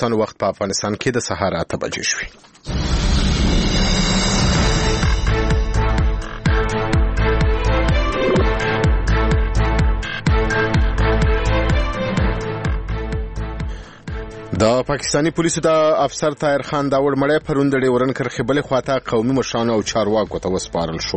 پاکستان وخت په افغانستان کې د سهار 8 بجې شوې. د پاکستانی پولیسو د افسر طاهر خان داوړ مړی پرون د ډیورن کرښې بلې خواته قومي مشرانو او چارواکو ته وسپارل شو.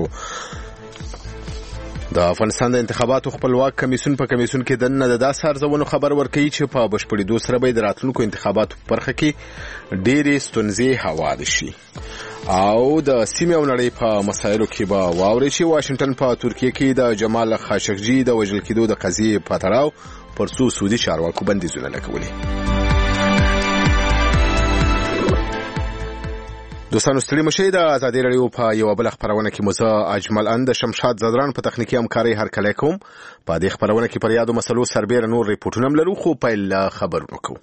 د افغانستان د انتخاباتو خپلواک کمیسیون په کمیسیون کې دننه د داسې ارزونو خبر ورکوي چې په بشپړېدو سره به د راتلونکو انتخاباتو په برخه کې ډېرې ستونزې هوار شي او د سیمې او نړۍ په مسایلو کې به واوري چې واشنگټن په ترکیه کې د جمال خاشقجي د وژل کېدو د قضیې په تړاو پر څو سعودي چارواکو بندیزونه لګولي. دوستانو ستړي مشئ. د ازادي راډیو په یو بل خبرونه کې مزه اجمل اند شمشاد زدران په تخنیکی همکاري هرکلی کوم. په دې خبرونه کې پر یادو مسلو سربېره نور ریپورتونه لرو خو پیل خبرونه کوو.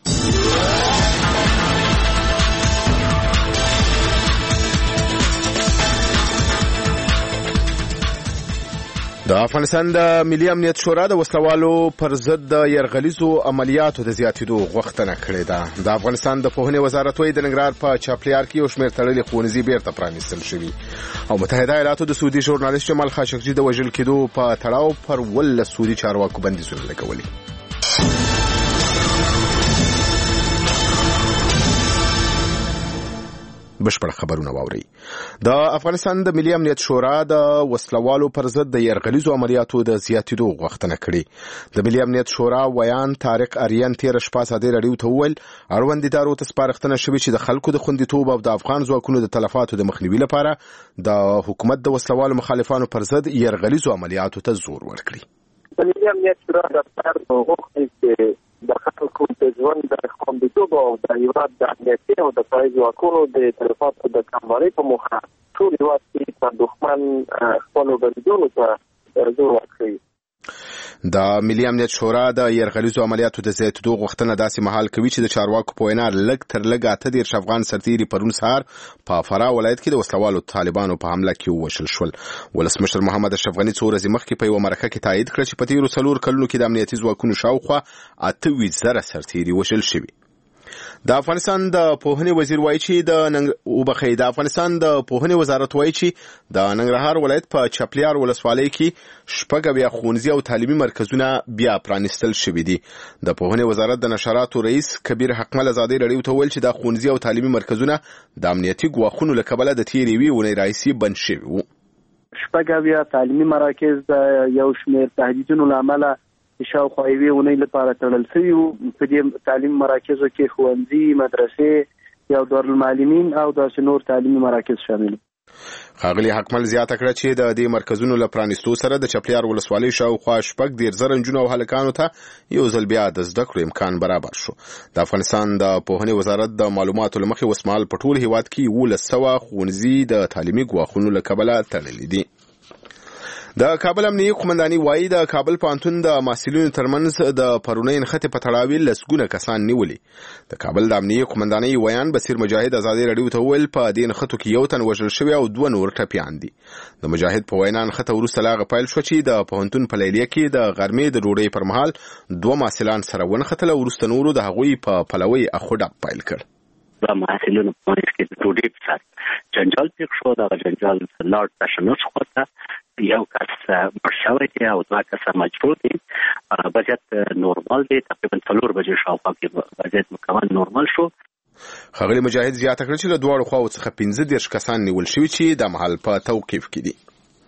د افغانستان د ملي امنیت شورا د وسلوالو پر ضد د يرغلیزو عملیاتو د زیاتېدو غوښتنه کړې ده. د افغانستان د پوهنې وزارت وايي د ننګرهار په چاپلیار کې یو شمېر تړلې ښوونځي بیرته پرانیستل شوي او متحده ایالاتو د سعودي ژورنالیست جمال خاشقجي د وژل کېدو په تړاو پر 12 سعودي چارواکو بندیزونه لګولي. بشپړ خبرونه واوري. د افغانستان د ملي امنیت شورا د وسلوالو پر ضد د يرغلیزو عملیاتو د زیاتېدو غوښتنه کړې. د ملي امنیت شورا ویان طارق اریان تیر شپه ازادي راډیو ته وویل اړوند ادارو ته سپارښتنه شوې چې د خلکو د خوندیتوب او د افغان ځواکونو د تلفاتو د مخنیوي لپاره د حکومت د وسلوالو مخالفانو پر ضد يرغلیزو عملیاتو ته زور ورکړي. د ملي امنیت شورا د غوښتنې د خلکو د ژوند د خوندیتوب او د هیواد د امنیتي او د پای ځواکونو د تلفاتو د کموالي په موخه ټول هیواد کې په دښمن خپلو بریدونو ته زور ورکوي. د ملي امنیت شورا د يرغلیزو عملیاتو د زیاتېدو غوښتنه داسې مهال کوي چې د چارواکو په وینا لږ تر لږه 8 افغان سرتیري پرون سهار په فراه ولایت کې د وسلوالو طالبانو په حمله کې ووژل شول. ولسمشر محمد اشرف غني څو ورځې مخکې په یوه مرکه کې تایید کړ چې په تیرو 4 کلونو کې د امنیتي ځواکونو شاوخوا 28,000 سرتیري وژل شوي. د افغانستان د پوهنې وزیر وایي چې د افغانستان د پوهنې وزارت وایي چې د ننګرهار ولایت په چاپلیار ولسوالۍ کې شپږ بیا ښوونځي او تعلیمي مرکزونه بیا پرانیستل شوي دي. د پوهنې وزارت د نشراتو رئیس کبیر حقمل ازادي راډیو ته وویل چې د ښوونځي او تعلیمي مرکزونه د امنیتي ګواښونو له کبله د تیرې یوې اونۍ راهیسې بند شوي وو. شپږ بیا تعلیمي مراکز د یو شمېر تهدیدونو له امله شاوخوا یوې اونۍ لپاره تړل شوي وو. په دې تعلیمي مراکزو کې ښوونځي، مدرسې، یو دارالمعلمین او داسې نور تعلیمي مراکز شامل. ښاغلي حقمل زیاته کړه چې د دې مرکزونو له پرانیستو سره د چاپلیار ولسوالۍ شاوخوا 14,000 نجونو او هلکانو ته یو ځل بیا د زده کړو امکان برابر شو. د افغانستان د پوهنې وزارت د معلوماتو له مخې اوسمهال په ټول هیواد کې 1,100 ښوونځي د تعلیمي ګواښونو له کبله تړلي دي. د کابل امنیتي قومنداني وایي د کابل پوهنتون د محصلینو ترمنځ د پرونۍ نښتې په تړاو لسګونه کسان نیولي. د کابل د امنیتي قومنداني ویان بصیر مجاهد ازادي راډیو ته وویل په دې نښتو کې یو تن وژل شوی او 2 نور ټپیان دي. د مجاهد په وینا نښته وروسته لا هغه پیل شو چې د پوهنتون په لیلیه کې د غرمې د ډوډۍ پر مهال 2 محصلان سره ونښتل او وروسته نورو د هغوی په پلوۍ اخوډه پیل کړ. د محصلینو په منځ کې د ډوډۍ په سر جنجال پیښ شو. دغه جنجال لاړ تشنج خواته یو کس مړ شوی دی او 2 کسه مجروح دي. وضعیت نورمال دی. تقریبا 4 بجې شاوخوا کې وضعیت مکمل نورمال شو. ښاغلي مجاهد زیاته کړه چې له دواړو خواو څخه 15 کسان نیول شوي چې د مهال په توقیف کې دي.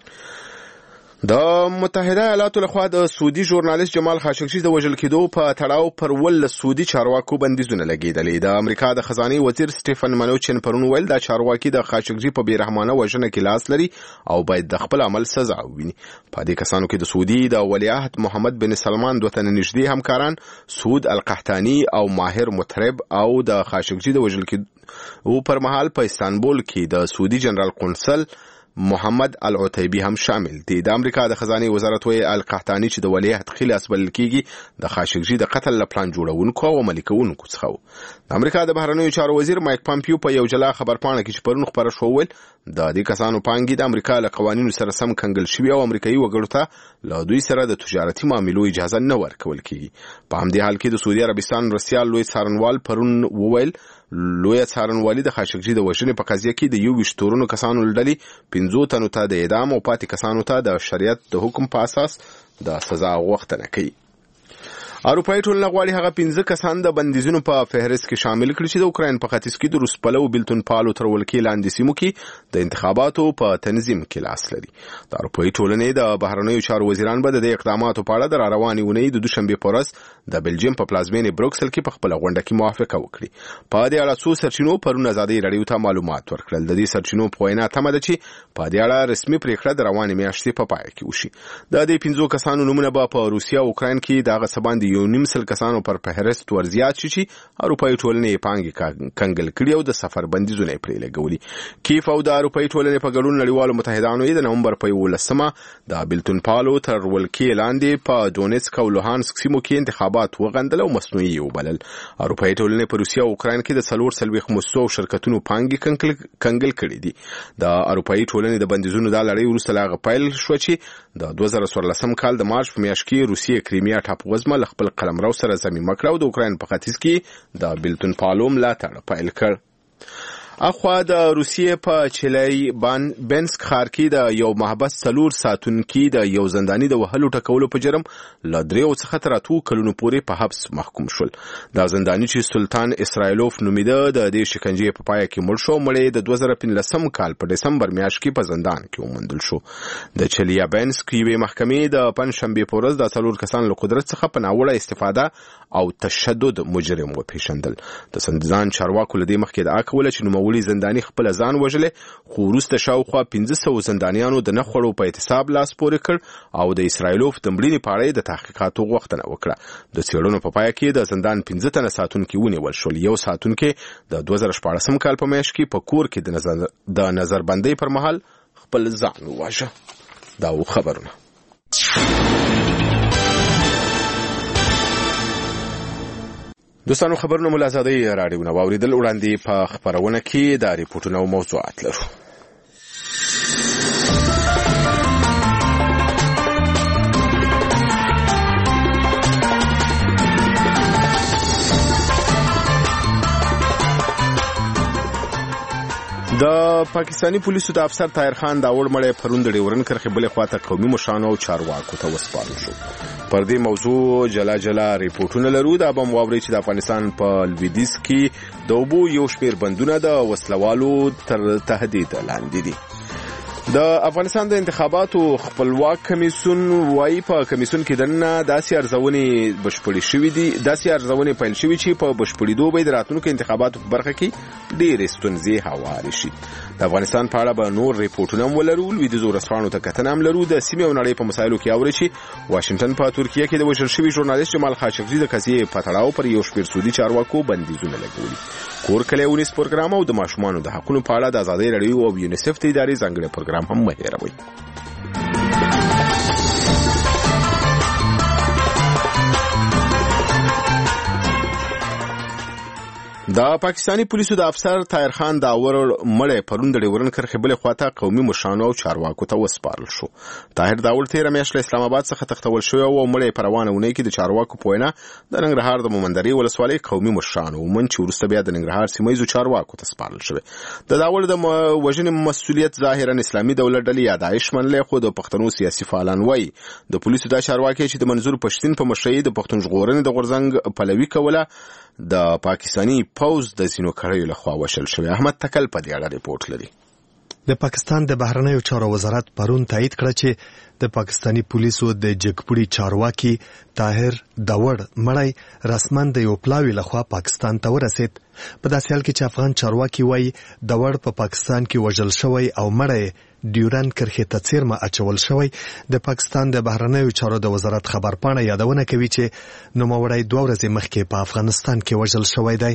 د متحده ایالاتو لخوا د سعودي ژورنالیست جمال خاشقجي د وژل کېدو په تړاو پر 12 سعودي چارواکو بندیزونه لګېدلې. د امریکا د خزانه وزیر سټیفن منوچن پرون ویل دا چارواکي د خاشقجي په بیرحمانه وژنه کې لاس لري او باید د خپل عمل سزا وویني. په دې کسانو کې د سعودي د ولیعهد محمد بن سلمان 2 تنه نږدې همکاران سعود القحطاني او ماهر مطرب او د خاشقجي د وژل کېدو پر مهال په استانبول کې د سعودي جنرال قونسل محمد العتیبی هم شامل دي. د امریکا د خزانه وزارت وی القحطانی چې د ولیعهد خلاص بلل کیږي د خاشقجي د قتل لپلان جوړونکو او عملي کوونکو څخه. د امریکا د بهرنیو چارو وزیر مایک پامپیو په یو جلا خبرپاڼه کې چې پرون خبره شو ویل د دې کسانو پانګې د امریکا له قوانینو سره سم کنګل شوی او امریکایي وګړو ته له دوی سره د تجارتي معاملو اجازه نه ورکول کیږي. په همدې حال کې د سعودي عربستان رسیال لوی څارنوال پرون وویل لوی څارنوالي د خاشقجي د وژنې په قضیه کې د 21 تورونو کسانو لړلې 15 تنو ته د اعدام او پاتې کسانو ته د شریعت د حکم په اساس د سزا غوښتنه کوي. اروپایي ټولنه غواړي هغه 15 کسان د بندیزونو په فهرست کې شامل کړي چې د اوکراین په ختیځ کې د روس پلو بیلتون پالو تر ولکې لاندې سیمو کې د انتخاباتو په تنظیم کې لاس لري. د اروپایي ټولنې د بهرنیو چارو وزیران به د اقداماتو په اړه د روانې اونۍ د دوشنبه په ورځ د بلجیم په پلازمینې بروکسل کې په خپل غونډه کې موافقه وکړي. په دې اړه څو سرچینو پرون ازادي رادیو ته معلومات ورکړل. د دې سرچینو په وینا تمه ده چې په دې اړه رسمي پریکړه د روانې میاشتې په پای کې وشي. د دې 15 کسانو نومونه به په روسیا او اوکراین کې دغه سباندې یو نیم سل کسانو پر فهرست ورزیات شي چې اروپایي ټولنې پانګې کنګل کړي او د سفر بندیزونه پرې لګولي. کیف او د اروپایي ټولنې په ګډون نړیوالو متحدانو د نومبر په 11مه د بیلتون پالو تر ولکې لاندې په دونیتسک او لوهانسک سیمو کې انتخابات وغندل او مصنوعي وبلل. اروپایي ټولنې په روسیا او اوکراین کې د 4 مستو شرکتونو پانګې کنګل کړي دي. د اروپایي ټولنې د بندیزونو د لړۍ وروسته لاغه پیل شو چې د 2014 کال د مارچ په میاشت کې روسیې کریمیا ټاپووزمه له خپل قلمرو سره زمینه مکړه او د اوکراین په ختیځ کې د بیلتون پالو ملاتړ پیل کړ. اخوا د روسیې په چیلای بانسک ښار کې د یو محبس 4 ساتونکي د یو زنداني د وهلو ټکولو په جرم له 3 څخه تر 8 کلونو پورې په حبس محکوم شول. دا زنداني چې سلطان اسرائیلوف نومیده د دې شکنجې په پای کې مړ شو. مړی د 2015 کال په دسمبر میاشت کې په زندان کې وموندل شو. د چیلای بانسک یوې محکمې د پنځشنبه په ورځ د 4 کسانو له قدرت څخه په ناوړه استفاده او تشدد مجرم وپیژندل. د زندان چارواکو له دې مخکې د اکول چې نوموړي زنداني خپل ځان وژلې، خو وروسته شاوخوا 1500 زندانیانو د نخړو په احتساب لاس پورې کړ او د اسرائیلوف د مړینې په اړه د تحقیقاتو غوښتنه وکړه. د څېړنو په پای کې د زندان 15 تنه ساتونکي ونیول شول. یو ساتونکي د 2014 کال په میاشت کې په کور کې د نظربندۍ پر مهال خپل ځان وواژه. دا خبرونه دوستانو خبرونه مو له ازادۍ راډیو نه واوریدل. وړاندې په خبرونه کې د ریپورتونو او موضوعات لرو. د پاکستانی پولیسو د افسر طاهر خان داوړ مړی پرون د ډیورن کرښې بلې خواته قومي مشرانو او چارواکو ته وسپارل شو. پر دې موضوع جلا جلا ریپورتونه لرو. دا به مو واورئ چې د افغانستان په لویدیځ کې د اوبو یو شمېر بندونه د وسلوالو تر تهدید لاندې دي. د افغانستان د انتخاباتو خپلواک کمیسیون وايي په کمیسیون کې دنه داسې ارزونې بشپړې شوې دي، داسې ارزونې پیل شوې چې په بشپړېدو به د راتلونکو انتخاباتو په برخه کې ډېرې ستونزې هوارې شي. د افغانستان په اړه به نور ریپورټونه هم ولرو. لویدیځو ورځپاڼو ته کتنه هم لرو. د سیمې او نړۍ په مسایلو کې اورئ چې واشنګټن په ترکیه کې د وژل شوي ژورنالیست جمال خاشقجي د قضیې په تړاو پر یو شمېر سعودي چارواکو بندیزونه لګولي. کور کلی ونیس پروګرام او د ماشومانو د حقونو په اړه د ازادۍ رادیو او یونیسف د ادارې ځانګړی پروګرام هم مه هېروئ. د پاکستانی پولیسو د افسر طاهر خان داوړ مړی پرون د ډیورن کرښې بلې خواته قومي مشرانو او چارواکو ته وسپارل شو. طاهر داوړ تېره میاشت له اسلام آباد څخه تښتول شوی او مړی په روانه اونۍ کې د چارواکو په وینا د ننګرهار د مومندرې ولسوالۍ قومي مشرانو ومن چې وروسته بیا د ننګرهار سیمه ییزو چارواکو ته سپارل شوی. د داوړ د وژنې مسؤلیت ظاهرا اسلامي دولت ډلې یا داعش منلی، خو د پښتنو سیاسي فعالان وایي د پولیسو دا چارواکي چې د منظور پښتین په مشرۍ د پښتون ژغورنې د غورځنګ پلوي کوله د پاکستانی پوز د سینو کړیو لخوا وشل شوی. احمد تکل په دې اړه ریپورت لري. د پاکستان د بهرنیو چارو وزارت پرون تایید کړ چې د پاکستانی پولیسو د جګپوړي چارواکي طاهر داوړ مړی رسمن د یو پلاوي لخوا پاکستان ته ورسید. په داسې حال کې چې افغان چارواکي وایي داوړ په پاکستان کې وژل شوی او مړی ډیورن کرښې ته څیرمه اچول شوی. د پاکستان د بهرنیو چارو د وزارت خبرپاڼه یادونه کوي چې نوموړی 2 ورځې مخکې په افغانستان کې وژل شوی دی.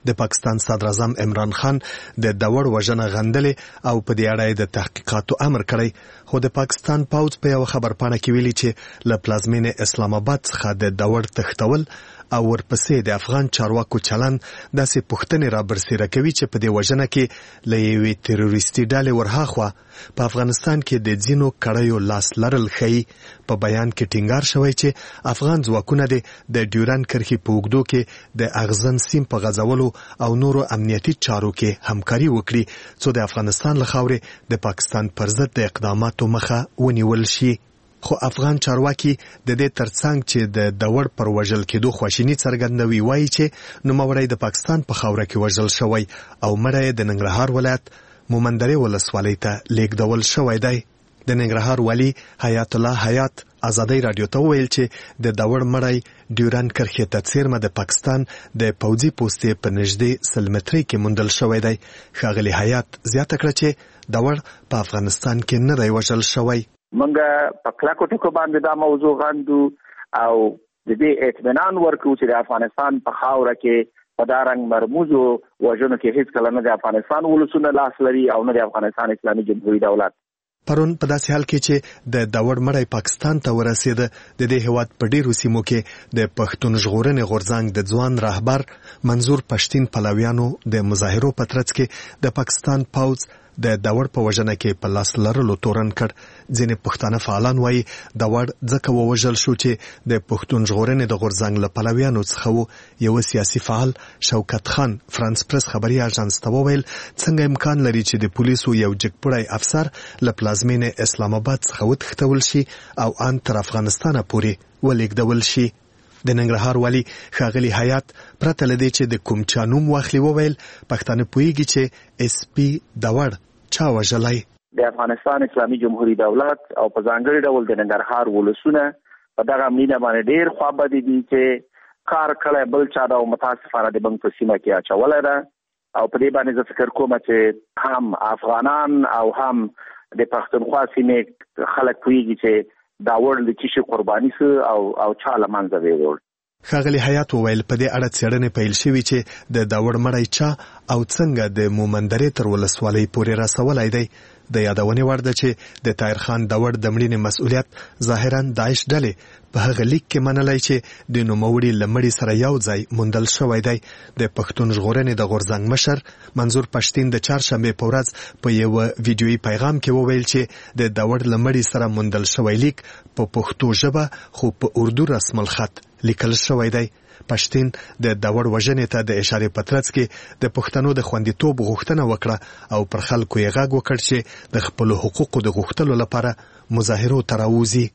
د پاکستان صدر اعظم عمران خان د داوړ وژنه غندلې او په دې اړه د تحقیقاتو امر کړی، خو د پاکستان پوځ په یو خبرپاڼه کې ویلي چې له پلازمینې اسلام آباد څخه د داوړ تښتول او ورپسې د افغان چارواکو چلن داسې پوښتنې را برسېره کوي چې په دې وژنه کې له یوې تروریستي ډلې ورهاخوا په افغانستان کې د ځینو کړیو لاس لرل ښیي. په بیان کې ټینګار شوی چې افغان ځواکونه د ډیورنډ کرښې په اوږدو کې د اغزن سیم په غځولو او نورو امنیتي چارو کې همکاري وکړي څو د افغانستان له خاورې د پاکستان پر ضد د اقداماتو مخه ونیول شي. خو افغان چارواکي د دې ترڅنګ چې د داوړ پر وژل کېدو خواشیني څرګندوي، وایي چې نوموړی د پاکستان په خاوره کې وژل شوی او مړی د ننګرهار ولایت مومندرې ولسوالۍ ته لیږدول شوی دی. د ننګرهار والي حیات الله حیات ازادۍ راډیو ته وویل چې د داوړ مړی ډیورنډ کرښې ته څیرمه د پاکستان د پوځي پوستې په نږدې 100 مترۍ کې موندل شوی دی. ښاغلي حیات زیاته کړه چې داوړ په افغانستان کې نه دی وژل شوی. منګه په کلاکو ټکو باندې دا موضوع غندو او د دې اطمینان ورکو چې د افغانستان په خاوره کې په دارنګ مرموزو وژنو کې هیڅ کله نه د افغانستان ولسونه لاس لري او نه د افغانستان اسلامي جمهوریت دولت. پرون په داسې حال کې چې د داوړ مړی پاکستان ته ورسېد، د دې هیواد په ډیرو سیمو کې د پښتون ژغورنې غورځنګ د ځوان رهبر منظور پښتین پلویانو د مظاهرو په ترڅ کې د پاکستان پوځ د داوړ په وژنه کې په لاس لرلو تورن کړ. ځینې پښتانه فعالان وایي داوړ ځکه ووژل شو چې د پښتون ژغورنې د غورځنګ له پلویانو څخه و. یو سیاسي فعال شوکت خان فرانس پرس خبري اژانس ته وویل څنګه امکان لري چې د پولیسو یو جګپړی افسر له پلازمینې اسلام آباد څخه وتښتول شي او ان تر افغانستان پورې ولېږدول شي. د ننګرهار والي ښاغلي حیات پرته له دې چې د کوم چا نوم واخلي وویل پښتانه پوهیږي چې اس پی داوړ چا وژلی. د افغانستان اسلامي جمهوریت دولت او په ځانګړي ډول د ننګرهار ولسونه په دغه مینه باندې ډیر خوابدي دي چې کار کړی بل چا دا متاسفانه د بنګ په سیمه کې اچولی ده او په دې باندې زه فکر کوم چې هم افغانان او هم د پښتونخوا سیمې خلک پوهیږي چې داوړ د چی قرباني سو او چا لمنځه ویوړ. ښاغلي حیات وویل په دې اړه څېړنې پیل شوې چې د داوړ مړی چا او څنګه د مومندرې تر ولسوالۍ پورې رسولی دی. د یادونې وړ ده چې د طاهر خان داوړ د مړینې مسؤلیت ظاهرا داعش ډلې په هغه لیک کې منلی چې د نوموړي له مړي سره یو ځای موندل شوی دی. د پښتون ژغورنې د غورځنګ مشر منظور پښتین د چهارشنبې په ورځ په یو ویډیویي پیغام کې وویل چې د داوړ له مړي سره موندل شوی لیک په پښتو ژبه خو په اردو رسم الخط لیکل شوی دی. پښتین د داوړ وژنې ته د اشارې په ترڅ کې د پښتنو د خوندیتوب غوښتنه وکړه او پر خلکو یې غږ وکړ چې د خپلو حقوقو د غوښتلو لپاره مظاهرو ته راووځي.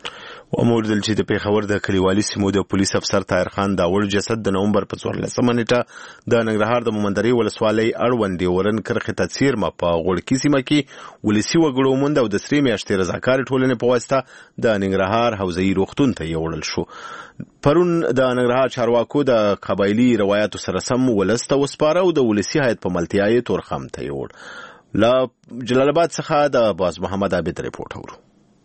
وموردل چې د پیښور د کلیوالي سیمو د پولیس افسر طاهر خان داوړ جسد د نومبر په 14 نیټه د ننګرهار د مومندرې ولسوالۍ اړوند ډیورنډ کرښې ته څیرمه په غوړکي سیمه کې ولسي وګړو موند او د سرې میاشتې رضاکارې ټولنې په واسطه د ننګرهار حوزه‌یي روغتون ته یوړل شو. پرون د ننګرهار چارواکو د قبایلي روایتو سره سم ولس ته وسپاره او د ولسي هیئت په ملتیا یې تورخم ته یوړ. له جلال آباد څخه د باز محمد عابد رپورټ اورو.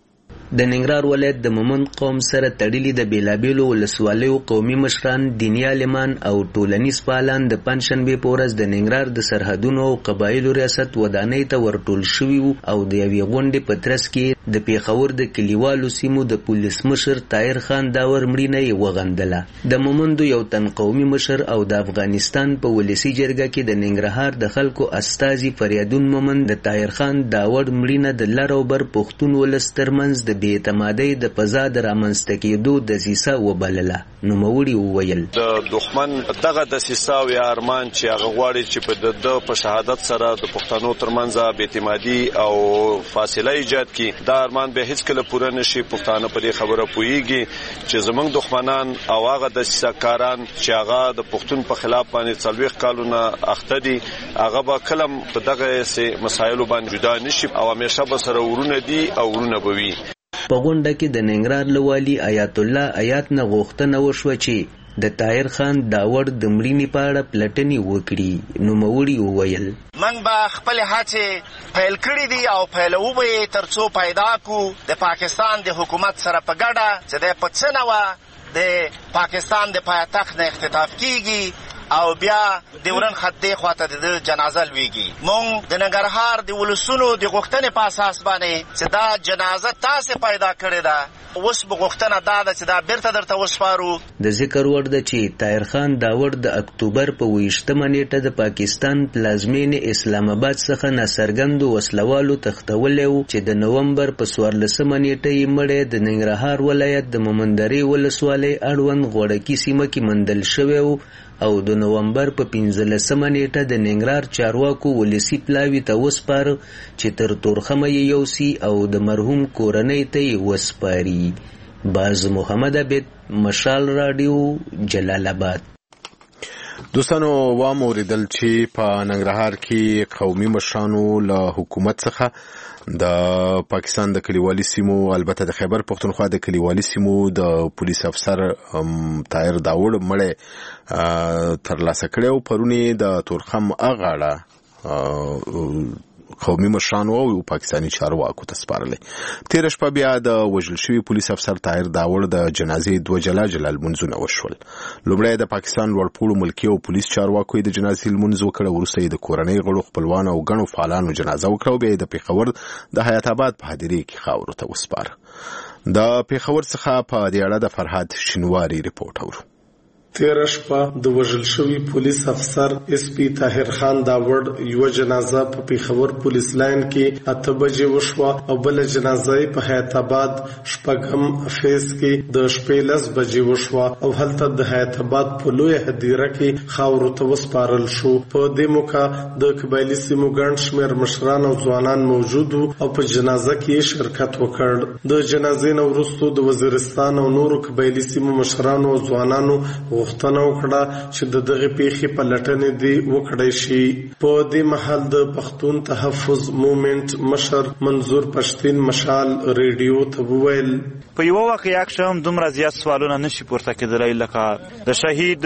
د ننګرهار ولایت د مومند قوم سره تړلي د بیلابیلو ولسوالیو قومي مشران، دیني عالمان او ټولنیز فعالان د پنجشنبې په ورځ د ننګرهار د سرحدونو او قبایلو ریاست ودانۍ ته ورټول شوي او د یوې غونډې په ترڅ کې د پیښور د کلیوالو سیمو د پولیس مشر طاهر خان داوړ مړینه یې وغندله. د مومندو یو تن قومي مشر او د افغانستان په ولسي جرګه کې د ننګرهار د خلکو استازي فریادون مومند د طاهر خان داوړ مړینه د لر او بر پښتون ولس ترمنځ د بې اعتمادۍ د فضا د رامنځته کېدو دسیسه وبلله. نوموړي وویل د دښمن دغه دسیسه او یا ارمان چې هغه غواړي چې په شهادت سره د پښتنو ترمنځ بې اعتمادي او فاصله ایجاد کړي، دا ارمان به هیڅ کله پوره نشي. پښتانه په دې خبره پوهیږي چې زمونږ دښمنان او هغه دسیسه کاران چې هغه د پښتون په خلاف باندې 40 کالونه اخته دي، هغه به کلم په دغه مسایلو باندې جدا نشي او همیشه به سره ورونه دي او ورونه به وي. په غونډه کې د ننګرهار له والي آیات الله آیات نه غوښتنه وشوه چې د طاهر خان داوړ د مړینې په اړه پلټنې وکړي. نوموړي وویل من به خپل هڅې پیل کړې دي او پیلوو به یې تر څو پیدا کو د پاکستان د حکومت سره په ګډه چې د په څه نوه د پاکستان د پایتخت نه اختطاف کیږي او بیا د ورن خطې خواته د جنازه لويږي. مونږ د ننګرهار د ولسونو د غوښتنې په اساس باندې چې دا جنازه تاسو پیدا کړې ده، اوس به غوښتنه دا ده چې دا بیرته درته وسپارو. د ذکر وړ ده چې طاهر خان داوړ د اکتوبر په 28مه نیټه د پاکستان پلازمینې اسلام آباد څخه ناڅرګندو وسلوالو تښتولی و چې د نومبر په 14مه نیټه یې مړی د ننګرهار ولایت د مومندرې ولسوالۍ اړوند غوړکي سیمه کې موندل شوی و او د نومبر په 15مه نیټه د ننګرهار چارواکو ولسي پلاوي ته وسپاره چې تر تورخمه یې یوسي او د مرحوم کورنۍ ته یې وسپاري. باز محمد عبید، مشال رادیو، جلال آباد. دوستانو واوریدل چې په ننګرهار کې قومي مشرانو له حکومت څخه د پاکستان د کلیوالي سیمو، البته د خیبر پختونخوا د کلیوالي سیمو د پولیس افسر طاهر داوړ مړی ترلاسه کړی او پرونی د تورخم اغاړه قومي مشرانو او پاکستاني چارواکو ته سپارلې. تیر شپه بیا د وژل شوي پولیس افسر طاهر داوړ د جنازې 2 جلا لمونځونه وشول. لومړی د پاکستان لوړپوړو ملکي او پولیس چارواکو د جنازې لمونځ وکړ، وروسته د کورنۍ غړو، خپلوانو او ګڼو فعالانو جنازه وکړه او بیا د پیښور د حیات آباد په هدیرې کې خاورو ته وسپاره. د پیښور څخه په دې اړه د فرهاد شینواری رپورټ اورو. تیر شپه د وژل شوي پولیس افسر اس پی طاهر خان داوړ یو جنازه په پیښور پولیس لاین کې 8 بجې وشوه او بل جنازه په حیات آباد شپږم فیز کې د 11 بجې وشوه او هلته د حیات آباد په لوی هدیره کې خاورو ته وسپارل شو. په دې موقع د قبایلی سیمو ګڼ شمېر مشران او ځوانان موجود او په جنازه کې شرکت وکړ. د جنازې نه وروسته د وزیرستان او نورو قبایلی سیمو مشرانو او ځوانانو غوښتنه وکړه چې د دغه پیښې په لټنې دی وکړای شي. په دې مهال د پښتون تحفظ موومېنټ مشر منظور پښتين مشال ریډیو ته وویل په یو واقعیا کې هم دومره زیات سوالونه نشي پورته کېدلای لکه د شهید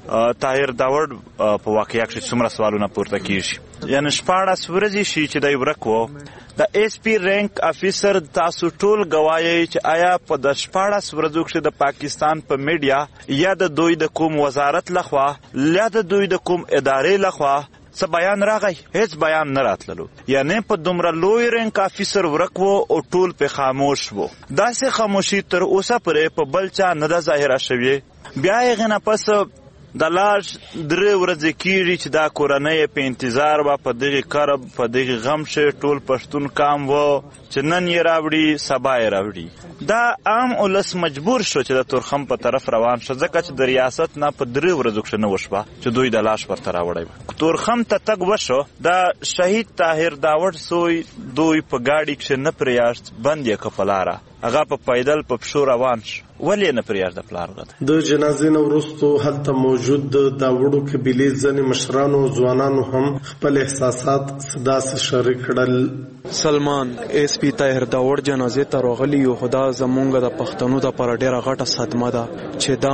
طاهر داوړ په واقعیا کې څومره سوالونه پورته کیږي. یعنی 14 ورځې شي چې دای ورکو د ایس پی رینک افیسر تاسو ټول گواهی چې آیا په د 14 ورځو کې د پاکستان په میډیا یا د دوی د کوم وزارت لخوا یا د دوی د کوم ادارې لخوا څه بیان راغی؟ هیڅ بیان نه راتللو. یعنی په دومره لوی رینک افیسر ورکو او ټول په خاموش وو. داسې خاموشي تر اوسه پرې په بل چا نه ده ظاهره شوې. بیا یې غنه پس د لاش 3 ورځې کېږي چې دا کورنۍ په انتظار وه، په دغې کرب په دغې غم شي ټول پښتون کام و چې نن یې راوړي سبا یې راوړي. دا عام ولس مجبور شو چې د تورخم په طرف روان شو، ځکه چې د ریاست نه په 3 ورځو کې نه وشوه چې دوی د لاش ورته راوړی و. تورخم ته تګ وشو. د شهید طاهر داوړ سوی دوی په ګاډي کې نه پریاشت، بند یې که په لاره هغه په پیدل په پښو روان شو. ولې نه پریږده پلار غته؟ د جنازې نه وروسته هلته موجود د داوړو قبیلې ځینې مشرانو او ځوانانو هم خپل احساسات داسې شریک کړل. سلمان اس پی طاهر داوړ جنازې ته راغلی یو، خدا زمونږ د پښتنو دپاره ډېره غټه صدمه ده چې دا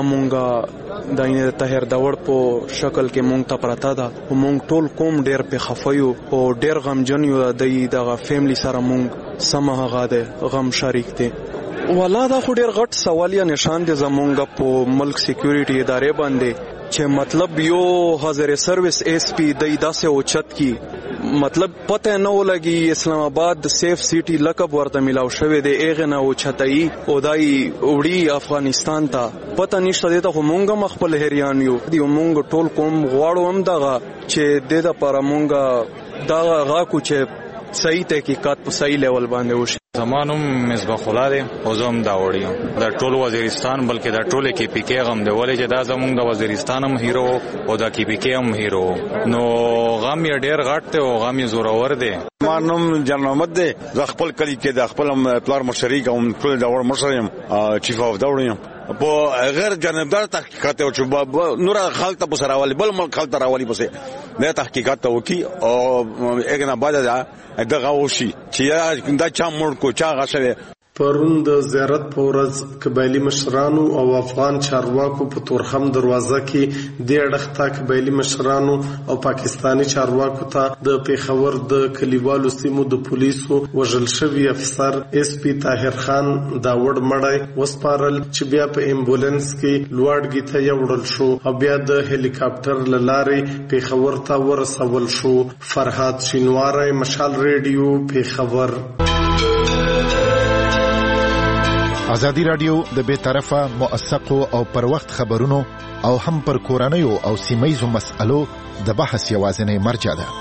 مونږ د طاهر داوړ په شکل کې مونږ ته پرته ده او مونږ ټول قوم ډېر پې خفه یو او ډېر غمجن یو. د دغه فیملی سره مونږ سمه هغه د غم شریک دی. والا دا خو ډېر غټ سوال یا نشان دی زمونږ په ملک سیکیورټي ادارې باندې چې مطلب یو حاضر سروس ایس پی د داسې اوچت کی مطلب پته نه ولګي اسلام آباد د سیف سیټي لقب ورته ملاو شوی دی، ایغه نه اوچتای او دای وړي افغانستان ته پته نشته دی. ته مونږه مخبل هریان یو دی، مونږ ټول کوم غواړو هم دغه چې د لپاره مونږه دا غاکو چې صحیح تحقیقات په صحیح لیول باندې وشي. زمانم مصباح الله دی او زم دا وړي دا ټول وزیرستان بلکې دا ټول کې پی کې غم دی، ولې چې دا زمونږ د وزیرستان هم هیرو او دا کې پی کې هم هیرو، نو غم یې ډېر غټ دی او غم یې زورور دی. مانم جنرال محمد دی، زه خپل کلی کې د خپل پلار مشري کوم، ټول دا وړ مشر یم، چیف اف دا وړم په غیر جانبدار تحقیقات او چې نور خلک ته سراوالي بل ملک خلک راوالي پسې د تحقیقات وکي او اګنه بعد دا دغه وشي چې دا چا مړ کو چا غشوي. پرون د زیارت په ورځ قبایلي مشرانو او افغان چارواکو په تورخم دروازه کې د اړخته قبایلي مشرانو او پاکستانی چارواکو ته د پیښور د کلیوالو سیمو د پولیسو وژل شوی افسر اس پی طاهر خان داوړ مړی وسپارل چې بیا په امبولانس کې لوړګي ته یوړل شو او بیا د هلیکاپټر لارې پیښور ته ورسول شو. فرهاد شینواری، مشال ریډیو، پیښور. ازادي رادیو د بے طرفه موثقو او پر وخت خبرونو او هم پر کورنیو او سیمایزو مسألو د بحث یوازینی مرجع ده.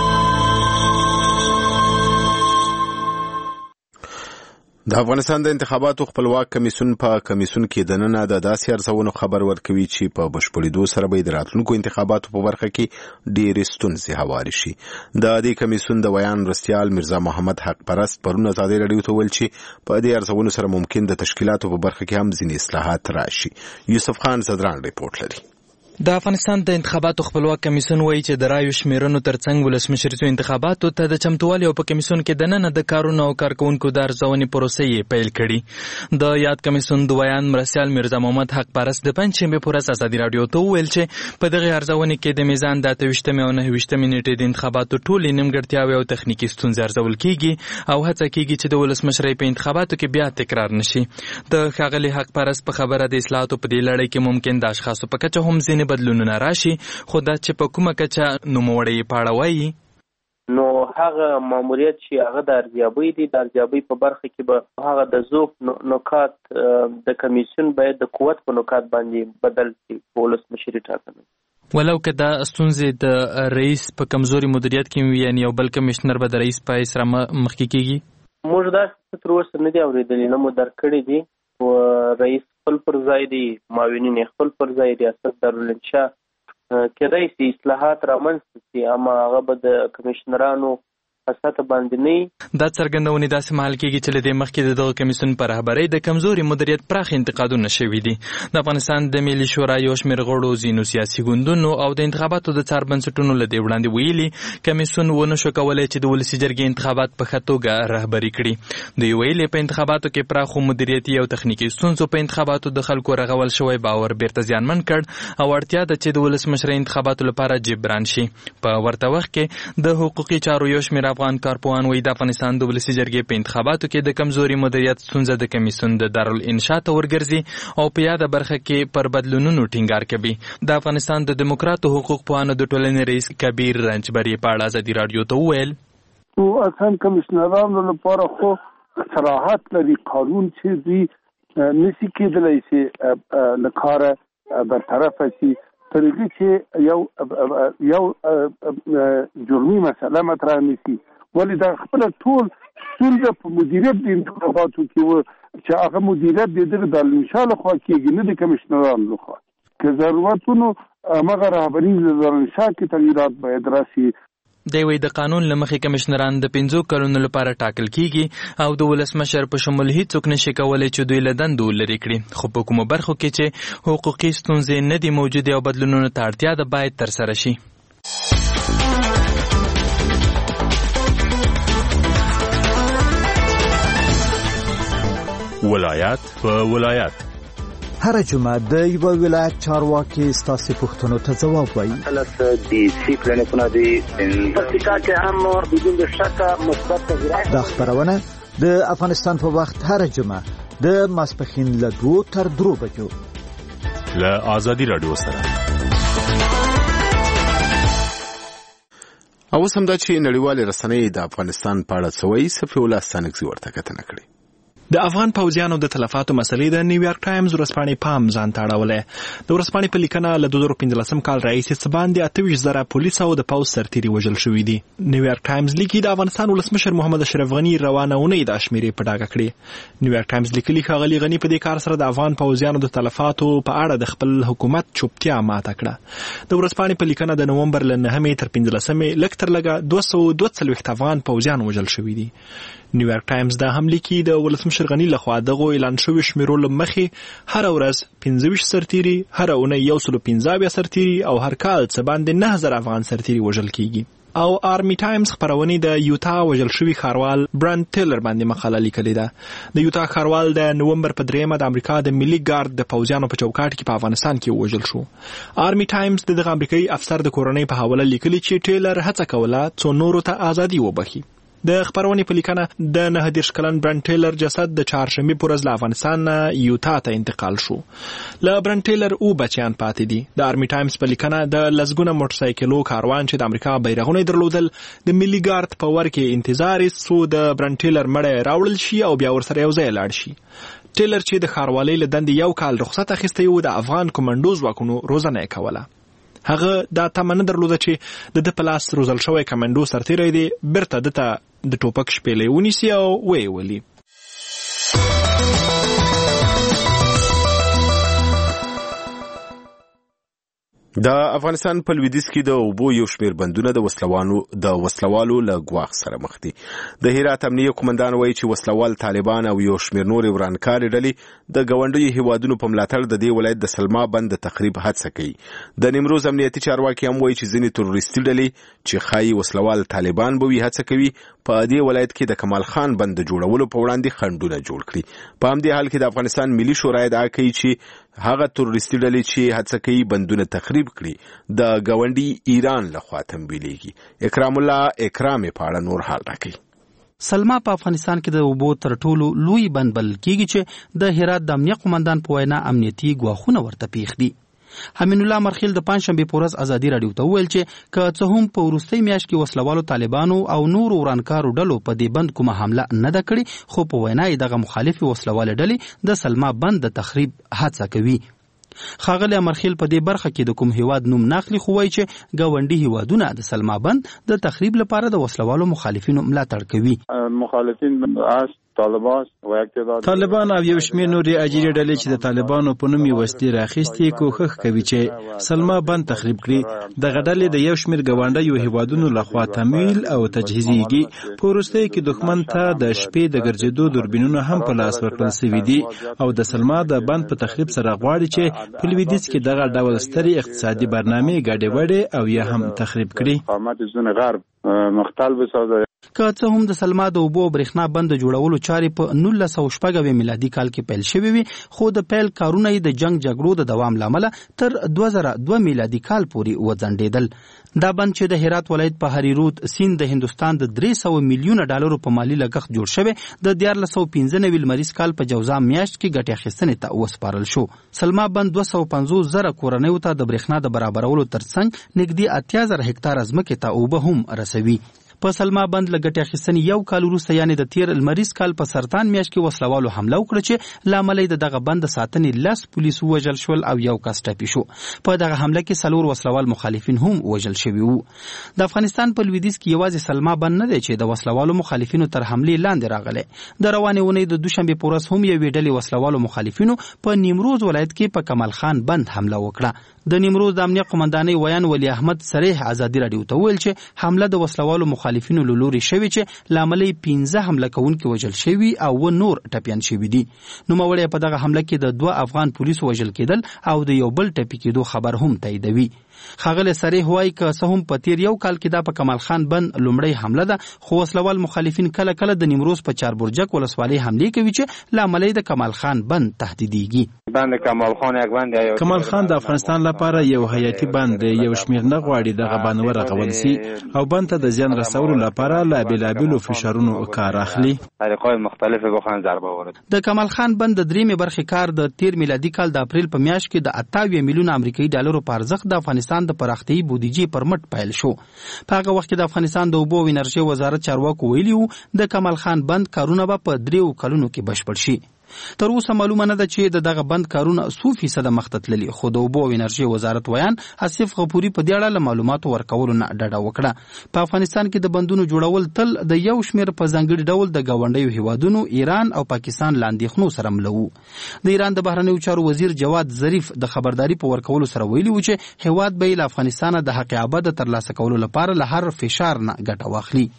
د افغانستان د انتخاباتو خپلواک کمیسیون په کمیسیون کې د نن د داسې ارزونو خبر ورکوي چې په بشپړېدو سره به د راتلونکو انتخاباتو په برخه کې ډېرې ستونزې هوارې شي. د دې کمیسیون د ویان رسیال میرزا محمد حق پرست پرون ازادي رادیو ته ویل چې په دې ارزونو سره ممکن د تشکیلاتو په برخه کې هم ځینې اصلاحات راشي. یوسف خان زدران ریپورت لري. د افغانستان د انتخاباتو خپلواک کمیسیون وایي چې د رایو شمیرنو ترڅنګ ولسمشریزو انتخاباتو ته د چمتووالي او په کمیسیون کې دننه د کارونو او کارکونکو د ارزونې پروسې یې پیل کړي. د یاد کمیسیون د ویان مرسیال میرزا محمد حق پرست د پنځشنبې په ورځ ازادي رادیو ته وویل چې په دغه ارزونې کې د میزان د 28 او 29 نیټې د انتخاباتو ټولې نیمګړتیاوې او تخنیکی ستونزې ارزول کیږي او هڅه کیږي چې د ولسمشرۍ په انتخاباتو کې بیا تکرار نشي. د ښاغلي حق پرست په خبره د اصلاحاتو په دې لړۍ کې ممکن د اشخاصو په کچه هم ځینې بدلونونه راشي، خو دا چې په کومه کچه نوموړی پاړه وایي نو هغه ماموریت چې هغه د ارزیابۍ دی، د ارزیابۍ په برخه کې به هغه د ذوق نکات د کمیسیون باید د قوت په نکات باندې بدل شي په ولسمشري ټاکنه. ولو که دا ستونزې د رئیس په کمزوري مدیریت کې وي، یعنې یو بل کمشنر به د رئیس په حیث مخکې کېږي. موږ دا تر اوسه نه دي اورېدلي، نه مو درک کړي دي. رئیس خپل پر ځای دی، معاونین خپل پر ځای، ریاست دارالانشا کېدای شي اصلاحات رامنځته شي، اما هغه به د کمشنرانو اساسه باندې نه. دا څرګندونې داسې مهال کېږي چې له دې مخکې د دغه کمیسیون په رهبرۍ د کمزوري مدیریت پراخ انتقادونه شوي دي. د افغانستان د ملي شورا یو شمېر غړو ځینو سیاسي ګوندونو او د انتخاباتو د څار بنسټونو له دې وړاندې ویلي کمیسیون ونه شو کولی چې د ولسي جرګې انتخابات په ښه توګه رهبري کړي. دوی ویلي په انتخاباتو کې پراخو مدیریتي او تخنیکي ستونزو په انتخاباتو د خلکو رغول شوی باور بیرته زیانمن کړ او اړتیا ده چې د ولسمشرۍ انتخاباتو لپاره جبران شي. په ورته وخت کې د حقوقي چارو یو شمېر افغان کارپوهان وایي د افغانستان د ولسي جرګې په انتخاباتو کې د کمزوري مدیریت ستونزه د کمیسیون د دارالانشا ته ورګرځي او په یاده برخه کې پر بدلونونو ټینګار کوي. د افغانستان د دیموکراتو حقوق پوهانو د ټولنې رئیس کبیر رنجبری په اړه ازادي رادیو ته وویل اصلا کمیشنرانو لپاره خو صراحت لري، قانون چې دوی نسی کېدلی چې له کاره برطرفه شي تر هغې چې یو جرمي مسله مطرح نشي. ولې دا خپله ټول ستونزه په مدیریت د انتخاباتو کې و چې هغه مدیریت د دغه دارالانشا لخوا کېږي، نه د کمیشنرانو لخوا. که ضرورتونو همغه رهبري د دارالانشا کې تغییرات باید راشي. دی وایي د قانون له مخې کمشنران د 5 کلونو لپاره ټاکل کیږي او د ولسمشر په شمول هیڅوک نشي کولی چې دوی له دندو لرې کړي. خو په کومو برخو کې چې حقوقي ستونزې نه دي موجودې او بدلونونو ته اړتیا ده باید ترسره شي. ولایت په ولایت هر جمعه د یو ولایت چارواکي ستاسو پوښتنو ته ځواب وایي. دا خبرونه د افغانستان په وخت هر جمعه د ماسپښین له 2 تر 3 بجو له ازادي رادیو سره. اوس هم دا چې نړیوال رسنۍ د افغانستان په اړه څه وایي، صفي الله ستانکزي ورته کتنه کړې. د افغان پوځیانو د تلفاتو مسلې د نیویارک ټایمز ورځپاڼې پام ځان ته اړولې. د ورځپاڼې په لیکنه له 2015 کال راهیسې څه باندې 28,000 پولیس او د پوځ سرتیري وژل شوي دي. نیویارک ټایمز لیکي د افغانستان ولسمشر محمد اشرف غني روانه اونۍ دا شمیرې په ډاګه کړې. نیویارک ټایمز لیکلي ښاغلي غني په دې کار سره د افغان پوځیانو د تلفاتو په اړه د خپل حکومت چوپتیا ماته کړه. د ورځپاڼې په لیکنه د نومبر له 9 تر 15 لږ تر لږه 242 افغان پوځیان وژل شوي دي. نیویارک ټایمز دا هم لیکي د ولسمشر غني لخوا دغه اعلان شوی شمیرو لمخې هر ورځ 25 سرتیري، هر اونۍ 115 سرتیري او هر کال څه باندې 9000 افغان سرتیري وژل کیږي. او آرمی ټایمز خبرونې د یوتا وژل شوی ښاروال برانډ ټیلر باندې مقاله لیکلې ده. د یوتا ښاروال د نومبر په 3 د امریکا د ملي ګارد د پوځیانو په چوکاټ کې په افغانستان کې وژل شو. آرمی ټایمز دغه امریکایي افسر د کورنۍ په حواله لیکلي چې ټیلر هڅه کوله څو نورو ته ازادي وبخښي. د خبرونې په لیکنه د 19 کلن برانډ ټیلر جسد د چهارشنبه پر ورځ له افغانستان نه یوتا ته انتقال شو. له برانډ ټیلر او بچیان پاتې دي. د آرمی ټایمز په لیکنه د لزګونه موټرسایکلو کاروان چې د امریکا بیرغونه درلودل د ملي ګارد په ور کې انتظار سو د برانډ ټیلر مړی راوړل شي او بیا ورسره یو ځای لاړ شي. ټیلر چې د ښاروالۍ له دندې یو کال رخصت اخیستی و د افغان کمانډو ځواکونو روزنه یې کوله. هغه دا تمه نه درلوده چې د په لاس روزل شوی کمانډو سرتیری دی بیرته دته د ټوپک شپېلې ونیسي او ویې ولي. د افغانستان په لویدیځ کې د اوبو یو شمېر بندونه د وسلوالو له ګواښ سره مخ دي. د هرات امنیه قومندان وایي چې وسلوال طالبان او یو شمېر نورې ورانکارې ډلې د ګاونډیو هیوادونو په ملاتړ د دې ولایت د سلما بند د تخریب هڅه کوي. د نیمروز امنیتي چارواکي هم وایي چې ځینې تروریستي ډلې چې ښایي وسلوال طالبان به وي هڅه کوي په دې ولایت کې د کمال خان بند د جوړولو په وړاندې خنډونه جوړ کړي. په همدې حال کې د افغانستان ملي شورا ادعا کوي چې هغه تروریستي ډلې چې هڅه کوي بندونه تخریب کړي د ګاونډي ایران لخوا تمویلېږي. اکرام الله اکرام په اړه نور حال راکړي. سلما په افغانستان کې د اوبو تر ټولو لوی بند بلل کېږي چې د هرات د امنیه قومندان په وینا امنیتي ګواښونه ورته پیښ دي. امین الله مرخیل د پنځشنبه په ورځ ازادي راډیو ته وویل چې که څه هم په وروستۍ میاشت کې وسلوالو طالبانو او نورو ورانکارو ډلو په دې بند کومه حمله نه ده کړې، خو په وینا یې دغه مخالفې وسلوالې ډلې د سلما بند د تخریب هڅه کوي. ښاغلی امرخیل په دې برخه کې د کوم هیواد نوم ناخلي، خو وایي چې ګاونډي هیوادونه د سلما بند د تخریب لپاره د وسلوالو مخالفینو ملاتړ کوي. مخالفین طالبان او یو شمېر نورې اجیرې ډلې چې د طالبانو په نوم وسلې راخیستې کوښښ کوي چې سلما بند تخریب کړي. دغه ډلې د یو شمېر ګاونډیو هیوادونو لخوا تمویل او تجهیزېږي. په وروستیو کې دښمن ته د شپې د ګرځېدو دوربینونه هم په لاس ورکړل سوي دي او د سلما د بند په تخریب سره غواړي چې په لویدیځ کې دغه ډول سترې اقتصادي برنامې ګډې وډې او یا هم تخریب کړي. که څه هم د سلما د اوبو برېښنا بند جوړولو چارې په 1906 میلادي کال کې پیل شوې وي، خو د پیل کارونه د جنگ جګړو د دوام لامل تر 2002 میلادي کال پورې وځنډېدل. دا بند چې د هرات ولایت په هریرود سیند د هندستان د 300 میلیونه ډالرو په مالی لګښت جوړ شوی، د 1495 لمریز کال په جوزا میاشت کې ګټې اخیستنې ته وسپارل شو. سلما بند 250 زره کورنیو ته د برېښنا د برابرولو ترڅنګ نږدې 80,000 هکتار ځمکې ته اوبه هم رسوي. په سلما بند له ګټې اخیستنې یو کال وروسته یعنې د تیر لمریز کال په سرطان میاشت کې وسلوالو حمله وکړه چې له امله یې د دغه بند د ساتنې 10 پولیس ووژل شول او یو کس ټپي شو. په دغه حمله کې 4 وسلوال مخالفین هم وژل شوي وو. د افغانستان په لویدیځ کې یوازې سلما بند نه دی چې د وسلوالو مخالفینو تر حملې لاندې راغلی. د روانې اونۍ د دوشنبې په ورځ هم یوې ډلې وسلوالو مخالفینو په نیمروز ولایت کې په کمال خان بند حمله وکړه. د نیمروز د امنیه قومندانۍ ویان ولی احمد صریح ازادي راډیو ته ویل چې حمله د وسلوالو مخالفینو له لوري شوې چې له امله یې 15 حمله کوونکي وژل شوي او نور ټپیان شوي دي. نوموړی په دغه حمله کې د 2 افغان پولیسو وژل کېدل او د یو بل ټپي کېدو خبر هم تاییدوي. ښاغلی صریح وایي که څه هم په تیر یو کال کې دا په کمال خان بند لومړی حمله ده، خو وسلوال مخالفین کله کله د نیمروز په چاربرجک ولسوالۍ حملې کوي چې له امله د کمال خان بند تهدیدېږي. کمال خان د افغانستان لپاره یو حیاتي بند دی. یو شمېر نه غواړي دغه بند ورغول سي او بند ته د زیان رسولو لپاره له بېلابېلو فشارونو کار اخلي. د کمال خان بند د 3 برخې کار د تیر میلادي کال د اپریل په میاشت کې د 28 میلیونه امریکایي ډالرو په ارزښت د افغانستان د پراختیايي بودیجې پر مټ پیل شو. په هغه وخت کې د افغانستان د اوبو او انرژۍ وزارت چارواکو ویلي وو د کمال خان بند کارونه به په 3 کلونو کې بشپړ شي. تر اوسه معلومه نه ده چې دغه بند کارونه 100% مخته تللي، خو د اوبو او انرژۍ وزارت ویان آصف غفوري په دې اړه له معلوماتو ورکولو نه ډډه وکړه. په افغانستان کې د بندونو جوړول تل د یو شمېر په ځانګړي ډول د ګاونډیو هیوادونو ایران او پاکستان له اندېښنو سره مله وو. د ایران د بهرنیو چارو وزیر جواد ظریف د خبرداري په ورکولو سره ویلي و چې هیواد به له افغانستان د حق اباد ترلاسه کولو لپاره له هر فشار نه ګټه واخلي.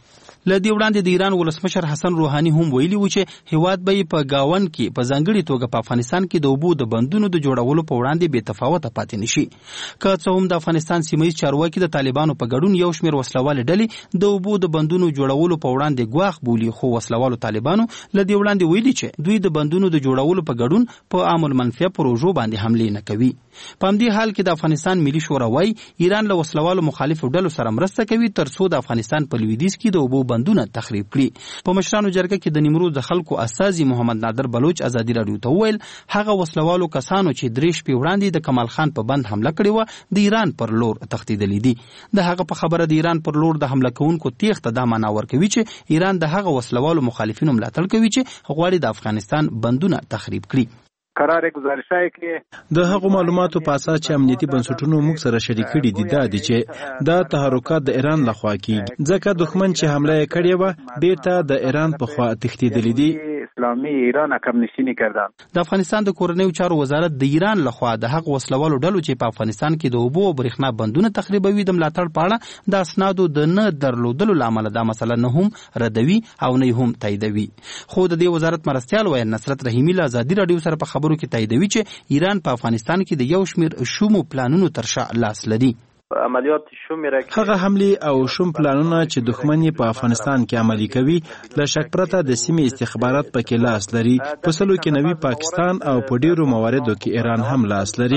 لدی وړاندې د ایران ولسمشر حسن روحاني هم ویلي و چې هیواد به په گاون کې په ځانګړي توګه په افغانستان کې د اوبو د بندونو د جوړولو په وړاندې بې تفاوته پاتې نشي. که څه هم د افغانستان سیمه‌ییز چارواکي د طالبانو په ګډون یو شمېر وسلوالې ډلې د اوبو د بندونو جوړولو په وړاندې ګواښ بولي، خو وسلوالو طالبانو لدی وړاندې ویلي چې دوی د بندونو د جوړولو په ګډون په عام المنفعه پروژو باندې حملې نه کوي. په همدې حال کې د افغانستان ملي شورا وايي ایران له وسلوالو مخالفو ډلو سره مرسته کوي ترڅو د افغانستان په لویدیځ کې د اوبو بندونه تخریب کړي. په مشرانو جرګه کې د نیمروز د خلکو استازي محمد نادر بلوچ ازادي راډیو ته وویل هغه وسلوالو کسانو چې 3 شپې وړاندې د کمال خان په بند حمله کړې و د ایران پر لور تښتېدلي دي. د هغه په خبره د ایران پر لور د حمله کوونکو تیښته دا معنا ورکوي چې ایران د هغه وسلوالو مخالفینو ملاتړ کوي چې غواړي د افغانستان بندونه تخریب کړي. قرار گزارشای کې د هغو معلوماتو په اساس چې امنیتي بنسټونو موږ سره شریک کړي دي دا دي چې دا تحرکات د ایران لخوا کیږي ځکه دښمن چې حمله کړې و بیرته د ایران په خوا تښتېدلي دي. اسلامی ایران عقب نشینی کردن. د افغانستان د کورنیو چارو وزارت د ایران لخوا د حق وسلوالو ډلو چې په افغانستان کې د اوبو او برېښنا بندونه تخریبوي د ملاتړ په اړه د اسنادو د نه درلودلو لامل دا مسله نه هم ردوي او نه هم تاییدوي. خو د دې وزارت مرستیال وایي نصرت رحیمی له ازادي راډیو سره په خبرو کې تاییدوي چې ایران په افغانستان کې د یو شمېر شومو پلانونو تر شا لاس لري. عملیات شوم هغه حملې او شوم پلانونه چې دښمن یې په افغانستان کې عملي کوي له شک پرته د سیمې استخبارات پکې لاس لري. په سلو کې نوي پاکستان او په ډیرو مواردو کې ایران هم لاس لري.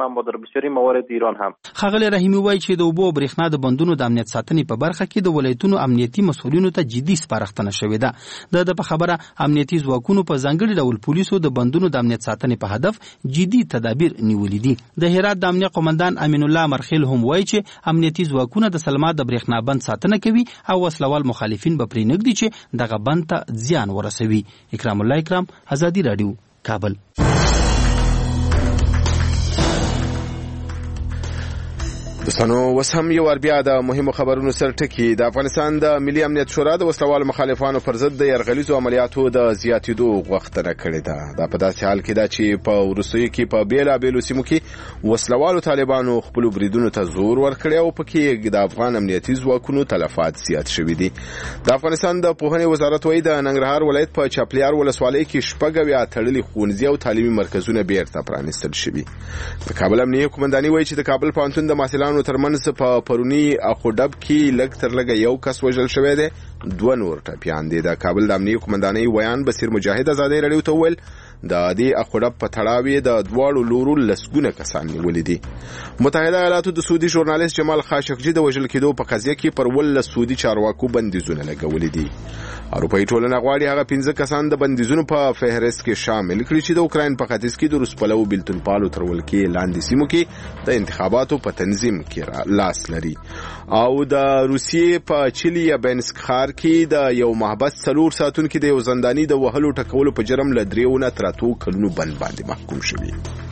ښاغلی رحیمي وایي چې د اوبو او برېښنا د بندونو د امنیت ساتنې په برخه کې د ولایتونو امنیتي مسؤلینو ته جدي سپارښتنه شوې ده. د په خبره امنیتي ځواکونو په ځانګړي ډول پولیسو د بندونو د امنیت ساتنې په هدف جدي تدابیر نیولي دي. د هرات د امنیه قومندان امین الله مرخیل هم وایي چې امنیتي ځواکونه د سلما د برېښنا بند ساتنه کوي او وسلوال مخالفین به پرې نږدي چې دغه بند ته زیان ورسوي. اکرام الله اکرام، ازادي راډیو، کابل. دوستانو اوس هم یو ور بیا د مهمو خبرونو سر ټکی. د افغانستان د ملي امنیت شورا د وسلوال مخالفانو پر ضد د یرغلیزو عملیاتو د زیاتېدو غوښتنه کړې ده. دا په داسې حال کې ده چې په وروستیو کې په بیلابیلو سیمو کې وسلوالو طالبانو خپلو بریدونو ته زور ورکړی او پکې د افغان امنیتي ځواکونو تلفات زیات شوي دي. د افغانستان د پوهنې وزارت وایي د ننګرهار ولایت په چاپلیار ولسوالۍ کې 6 تړلي ښوونځي او تعلیمي مرکزونه بیرته پرانیستل شوي. د کابل امنیه قومنداني وایي چې د کابل پوهنتون د محصلانو ترمنځ په پرونی اخودب کې لږ تر لږه یو کس وژل شوی دی، 2 نور ټپیان دي. د کابل د امنیه قومندانۍ ویان بصیر مجاهد ازادي راډیو ته وویل د دې اخودب په تړاو د دواړو لورو لسګونه کسان نیولي دي. متحده ایالاتو د سعودي ژورنالیست جمال خاشقجي د وژل کېدو په قضیه کې پر 12 سعودي چارواکو بندیزونه لګولي دي. اروپایي ټولنه غواړي هغه 15 کسان د بندیزونو په فهرست کې شامل کړي چې د اوکراین په ختیځ کې د روسپلو بیلتونپالو تر ولکې لاندې سیمو کې د انتخاباتو په تنظیم کې لاس لري. او د روسیې په چلیابینسک ښار کې د یو محبس 4 ساتونکو د یو زنداني د وهلو ټکولو په جرم له 3 نه تر 2 کلونو بند باندې محکوم شوی.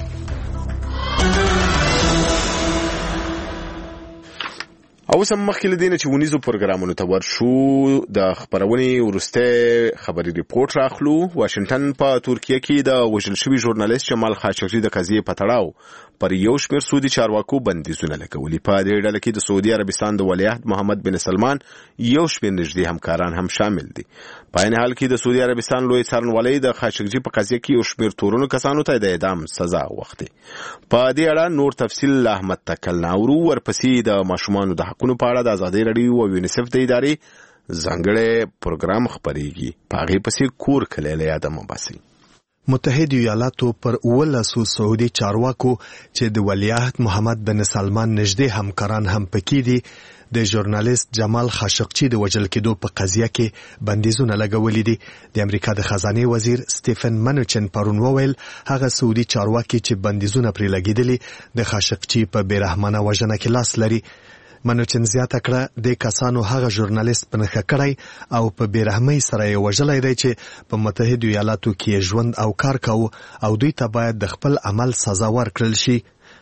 او سم مخکې لدینه چې ونیزو پروګرامونو ته ورشو د خبرونې ورسته خبري ریپورت راخلو. واشنگټن په ترکیه کې د وژل شوی ژورنالیست جمال خاشقجي د قضیې په تړاو پر یو شمېر سعودي چارواکو بندیزونه لګولي. په دې ډله کې د سعودي عربستان د ولیعهد محمد بن سلمان یو شمېر نږدې همکاران هم شامل دي. په عین حال کې د سعودي عربستان لوی څارنوالۍ د خاشقجي په قضیه کې یو شمېر تورنو کسانو ته د اعدام سزا وغوښتې. په دې اړه نور تفصیل له احمد تکل ناورو ورپسې د ماشومانو د حقونو په اړه د ازادي راډیو او یونیسف د ادارې ځانګړی پروګرام خپرېږي. په هغې پسې کور کلی له یاده مه باسئ. متحده ایالاتو پر 12 سعودي چارواکو چې د ولیعهد محمد بن سلمان نږدې همکاران هم پکې دي د ژورنالیست جمال خاشقجي د وژل کېدو په قضیه کې بندیزونه لګولي دي. د امریکا د خزانه وزیر سټیفن منوچن پرون وویل هغه سعودي چارواکي چې بندیزونه پرې لګیدلي د خاشقجي په بیرحمانه وژنه کې لاس لري. منوچن زیاته کړه د کسانو هغه ژورنالیست په نښه کړی او په بیرحمۍ سره یې وژلی دی چې په متحده ایالاتو کې ژوند او کار کاوه او دوی ته باید د خپل عمل سزا ورکړل شي.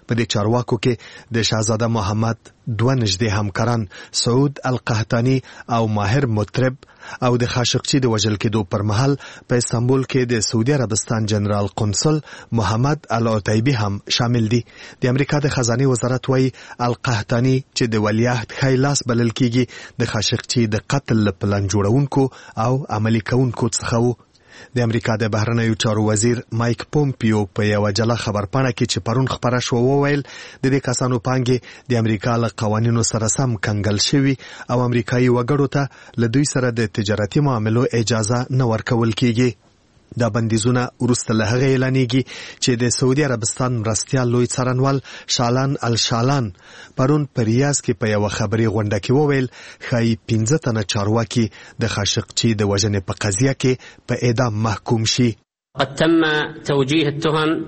په دې چارواکو کې د شاهزاده محمد دوه نږدې همکاران سعود القحطاني او ماهر مطرب او د خاشقچي د وژل کېدو پر مهال په استانبول کې د سعودي عربستان جنرال قونسل محمد العتیبي هم شامل دي. د امریکا د خزانه وزارت وايي القحطاني چې د ولیعهد خیلاس بلل کېږي د خاشقچي د قتل پلان جوړونکو او عملي کوونکو څخه وو. د امریکا د بهرنیو چارو وزیر مایک پومپیو په یو جلا خبرپاڼه کې چې پرون خبره شو وویل د دې کسانو پانګې د امریکا له قوانینو سره سم کنګل شوي او امریکایي وګړو ته له دوی سره د تجارتي معاملو اجازه نه ورکول کېږي. دا بندیزونه وروسته له هغه اعلانېږي چې د سعودي عربستان مرستیال لوی څارنوال شالان الشالان پرون په ریاض کې په یو خبري غونډه کې وویل ښایي 15 تنه چارواکي د خاشقچي د وژنې په قضیه کې په اعدام محکوم شي. قد تم توجيه التهم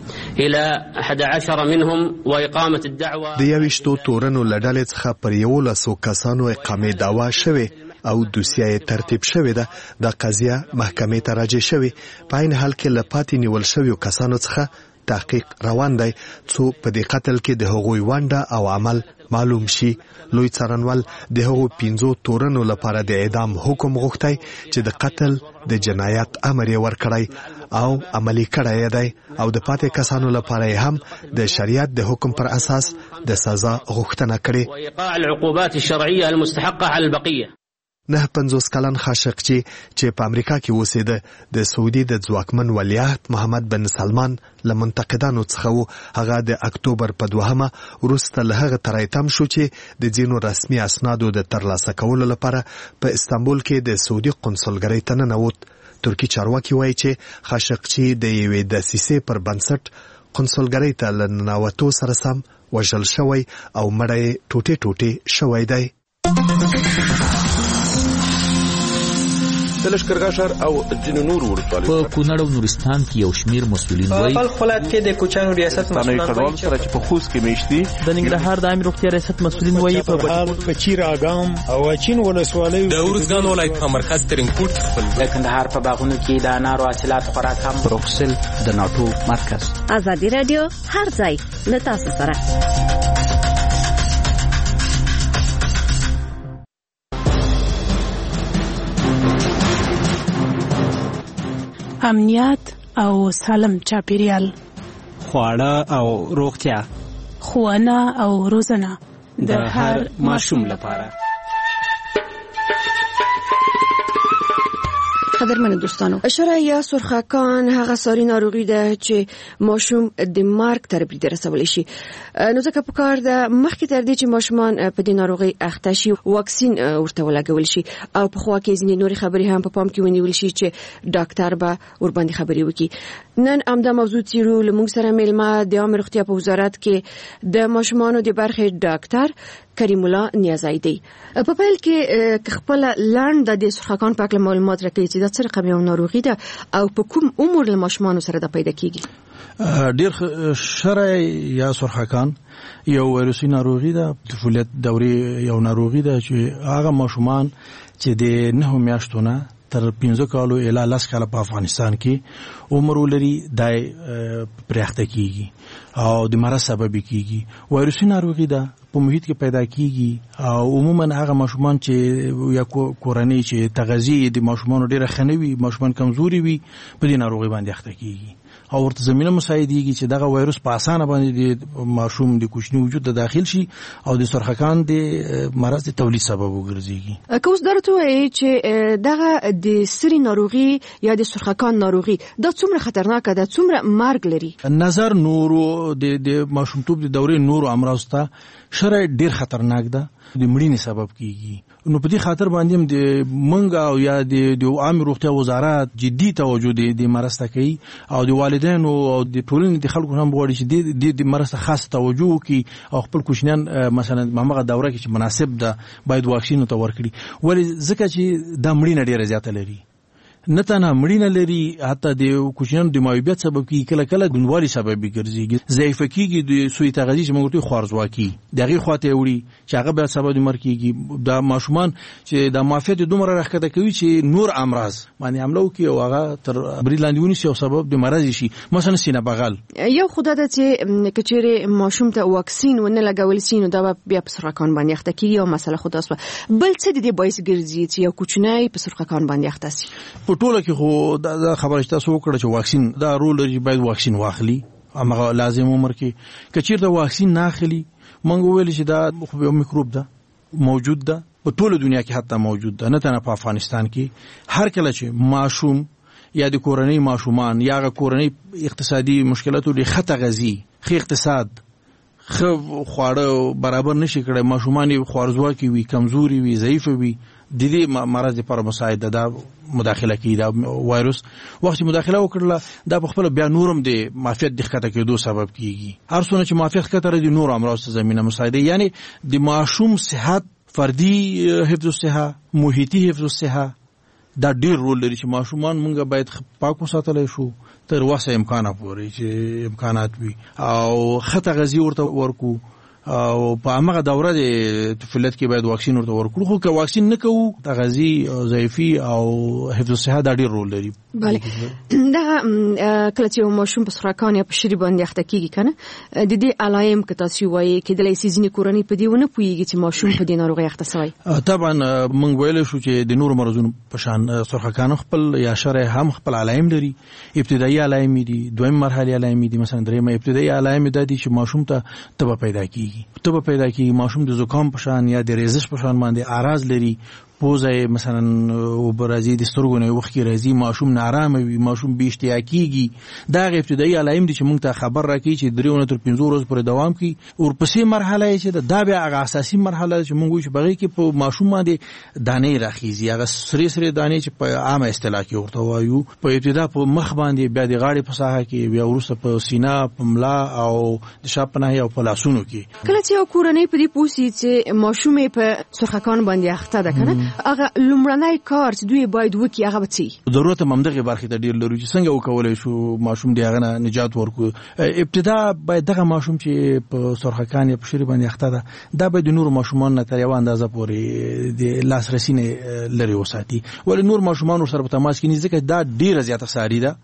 الى 11 منهم واقامه الدعوه. د 21 تورنو لړل څخه پر 11 کسانو اقامه دعوا شوه او دوسیه ترتیب شوې ده. د قضیه محکمې ته راجع شوې. په عین حال کې لپاتې نیول شویو کسانو څخه تحقیق روان دی څو په دې قتل کې د هغوی ونډه او عمل معلوم شي. لوی څارنوال د هغو 15 تورنو لپاره د اعدام حکم غوښتی چې د قتل د جنایت امر یې ورکړی او عملی کړی دی او د پاتې کسانو لپاره هم د شریعت د حکم پر اساس د سزا غوښتنه کړې. وإيقاع العقوبات الشرعية المستحقة على البقية. 50 کلن خاشقچي چې په امریکا کې اوسېده د سعودي د ځواکمن ولیعهد محمد بن سلمان له منتقدانو څخه وو. هغه د اکتوبر په 2 وروسته له هغه ترایتم شو چې د ځینو رسمي اسنادو د ترلاسه کولو لپاره په استانبول کې د سعودي قونسلګرۍ ته ننوت. ترکی چارواکي وایي چې خاشقچي د یوې دسیسې پر بنسټ قونسلګرۍ ته له ننوتو سره سم وژل شوی او مړی ټوټې ټوټې شوی دی. د لښکرګاه ښار او ځینو نورو ولسوالیو په کونړ او نورستان کې یو شمیر مسؤلین وایي په خپل ولایت کې د کوچانو ریاست مسؤلین وایي چې په خوست کې میشتي د ننګرهار د عامه روغتیا ریاست مسؤلین وایي په چیر اګام او چین ولسوالیو د ورزګان ولایت په مرکز ترنګپورت خپل د کندهار په باغونو کې د انارو حاصلات خوراک هم بروکسل د ناتو مرکز. ازادي رادیو هر ځای له تاسو سره. امنیت او سالم چاپیریال، خواړه او روغتیا، ښوونه او روزنه د هر ماشوم لپاره. قدرمن دوستانو، شورای یا سرخکان هغه ساري ناروغي ده چې ماشوم د مرګ ته رسولی شي. نو ځکه په کار ده مخکې تر دې چې ماشومان په دې ناروغي اخته شي واکسین ورته ولګول شي او په خوا کې ځینې نورې خبرې هم په پام کې ونیول شي چې ډاکټر به ورباندې خبرې وکړي. نن همدا موضوع څیړو. له موږ سره میلمه د عامه روغتیا په وزارت کې د ماشومانو د برخې ډاکټر کریم الله نیازی دی. په پیل کې خپل لاند د سرخکان په اړه معلومات راکړي چې د څه رقم یو ناروغي ده او په کوم عمر له ماشومانو سره د پیدا کیږي. ډیر شرعي یا سرخکان یو ویروسي ناروغي ده. طفولیت دورې یو ناروغي ده چې هغه ماشومان چې د 9 میاشتو نه تر 15 کالو الی 10 کال په افغانستان کې عمر ولري دای پرېخته کیږي او د مرض سبب کیږي. ویروسي ناروغي ده په محیط کې پیدا کیږي او عموما هغه ماشومان چې یا کورنۍ چې تغذیه د ماشومان ډیره خنوي، ماشومان کمزوري وي، په دې ناروغي باندې اخته کیږي او ورته زمينه مساعدېږي چې دغه وایروس په اسانه باندې د ماشوم د کوچني وجود ته داخل شي او د سرخکان د مرض د تولید سبب وګرځي. که اوس درته وایي چې دغه د سری ناروغي یا د سرخکان ناروغي دا څومره خطرناکه ده، څومره مرګ لري؟ نظر نورو د ماشومتوب د دورې نورو امراض ته شرعي ډیر خطرناک ده، د مړینې سبب کیږي. نو په دې خاطر باندې د منګ او یا د عامه روغتیا وزارت جدي توجه د مرض ته کوي او د والدینو او د ټولنې د خلکو هم غواړي چې د مرض ته خاص توجه وکړي او خپل کوچنیان مثلا هغه دوره کې چې مناسب ده باید واکسین ته ورکړي. ولی ځکه چې د مړینه ډیره زیاته لري. نه تنها مړینه لري، حتی د کوچنیانو د معیوبیت سبب کیږي، کله کله ګونوالي سبب ګرځي، ضعیف کیږي، د سوء تغذیه چې موږ ته خوارزواکي دغه خواته وړي چې هغه به سبب د مرګ کیږي. دا ماشومان چې د معافیت دومره راخته کوي چې نور امراض باندې حمله وکړي او هغه تر بریلاندې ونیسي او سبب د مرض شي، مثلا سینه بغل. یو خدای ته چې کچېره ماشوم ته واکسین ونه لګول سي نو دا بیا په سرطان باندې اخته کیږي او مسله خدای سره بل څه د دې باعث ګرځي چې یو کوچنی په سرطان باندې اخته سي. په ټوله کې خو دا خبره تاسو وکړه چې واکسین دا رول لري، باید واکسین واخلي، هغه لازم عمر کې کچېره واکسین نه اخلي. مونږ ویل چې دا خو یو میکروب ده موجود ده په ټوله دنیا کې، حتی موجود ده، نه تنه په افغانستان کې. هر کله چې ماشوم یا د کورنۍ ماشومان یا د کورنۍ اقتصادي مشکلاتو لري، خطه غذی، خې اقتصاد، خو خواړه برابر نشي کړی، ماشومان خوارزواکي وي، کمزوري وي، ضعیف وي، د دې مرض لپاره مساعد ده مداخله کوي. دا وایروس وخت مداخله وکړه دا په خپل بیا نورم د معافیت د ښکته کېدو سبب کیږي. هر څونه چې معافیت ښکته لري نور امراض ته زمينه مساعده، یعنی د ماشوم صحت، فردي حفظ الصحه، محیطي حفظ الصحه، دا ډیر رول لري چې ماشومان مونږ باید پاک وساتل شو تر واسه امکانات پورې چې امکانات وي او خطه غذی ورته ورکو او په هغه دوره د طفولت کې باید واکسین ورته ورکړو. خو که واکسین نه کوو تغذی ضعیفي او حفظ الصحه دا ډیر رول لري. بله دا کله چې ماشوم په سرطان یا په شری باندې اخته کیږي کنه د دې علایم که تاسو وایي کې د لیسیزنی کورنۍ په دې ونه پويږي چې ماشوم په دې ناروغي اخته شوی. طبعا مونږ ویل شو چې د نور مرزونو په شان سرطان خپل یا شرع هم خپل علایم لري. ابتدایي علایم دي، دویم مرحله علایم دي، مثلا درېمه ابتدایي علایم دي چې ماشوم ته تبه پیدا کیږي، ماشوم د زکام په شان یا د ریزش په شان باندې اعراض لري، پوزه مثلا وبرازي د سترګو نه وخت کې راځي، ماشوم نارام وي، ماشوم بي اشتیاکيږي. دا ابتدایي علایم دي چې موږ ته خبر راکړي چې 3 تر 5 ورځې پورې دوام کوي. او پسې مرحله چې دا بیا هغه اساسي مرحله چې موږ چې بغي کې په ماشوم باندې دانې راخیږي، هغه سری دانې چې په عامه اصطلاح کې ورته وایو، په ابتدا په مخ باندې، بیا د غاړې په ساحه کې، بیا وروسته په سینه، په ملا او د شاپ په ناحیه او په لاسونو کې. کله چې یو کورنۍ په دې پوسي چې ماشوم په سرطان باندې اخته ده کنه هغه لومړنی کار چې دوی باید وکړي هغه به ضرورت ممدغه برخه ته ډیر لري چې څنګه وکولای شو ماشوم دی هغه نجات ورکو. ابتدا باید دغه ماشوم چې په سرخکان یا په شری باندې اخته ده دا باید نور ماشومان نه تر یو اندازه پورې د لاسرسي نه لري وساتي، ول نور ماشومان سره په تماس کې نه ځکه دا ډیره زیاته ساري ده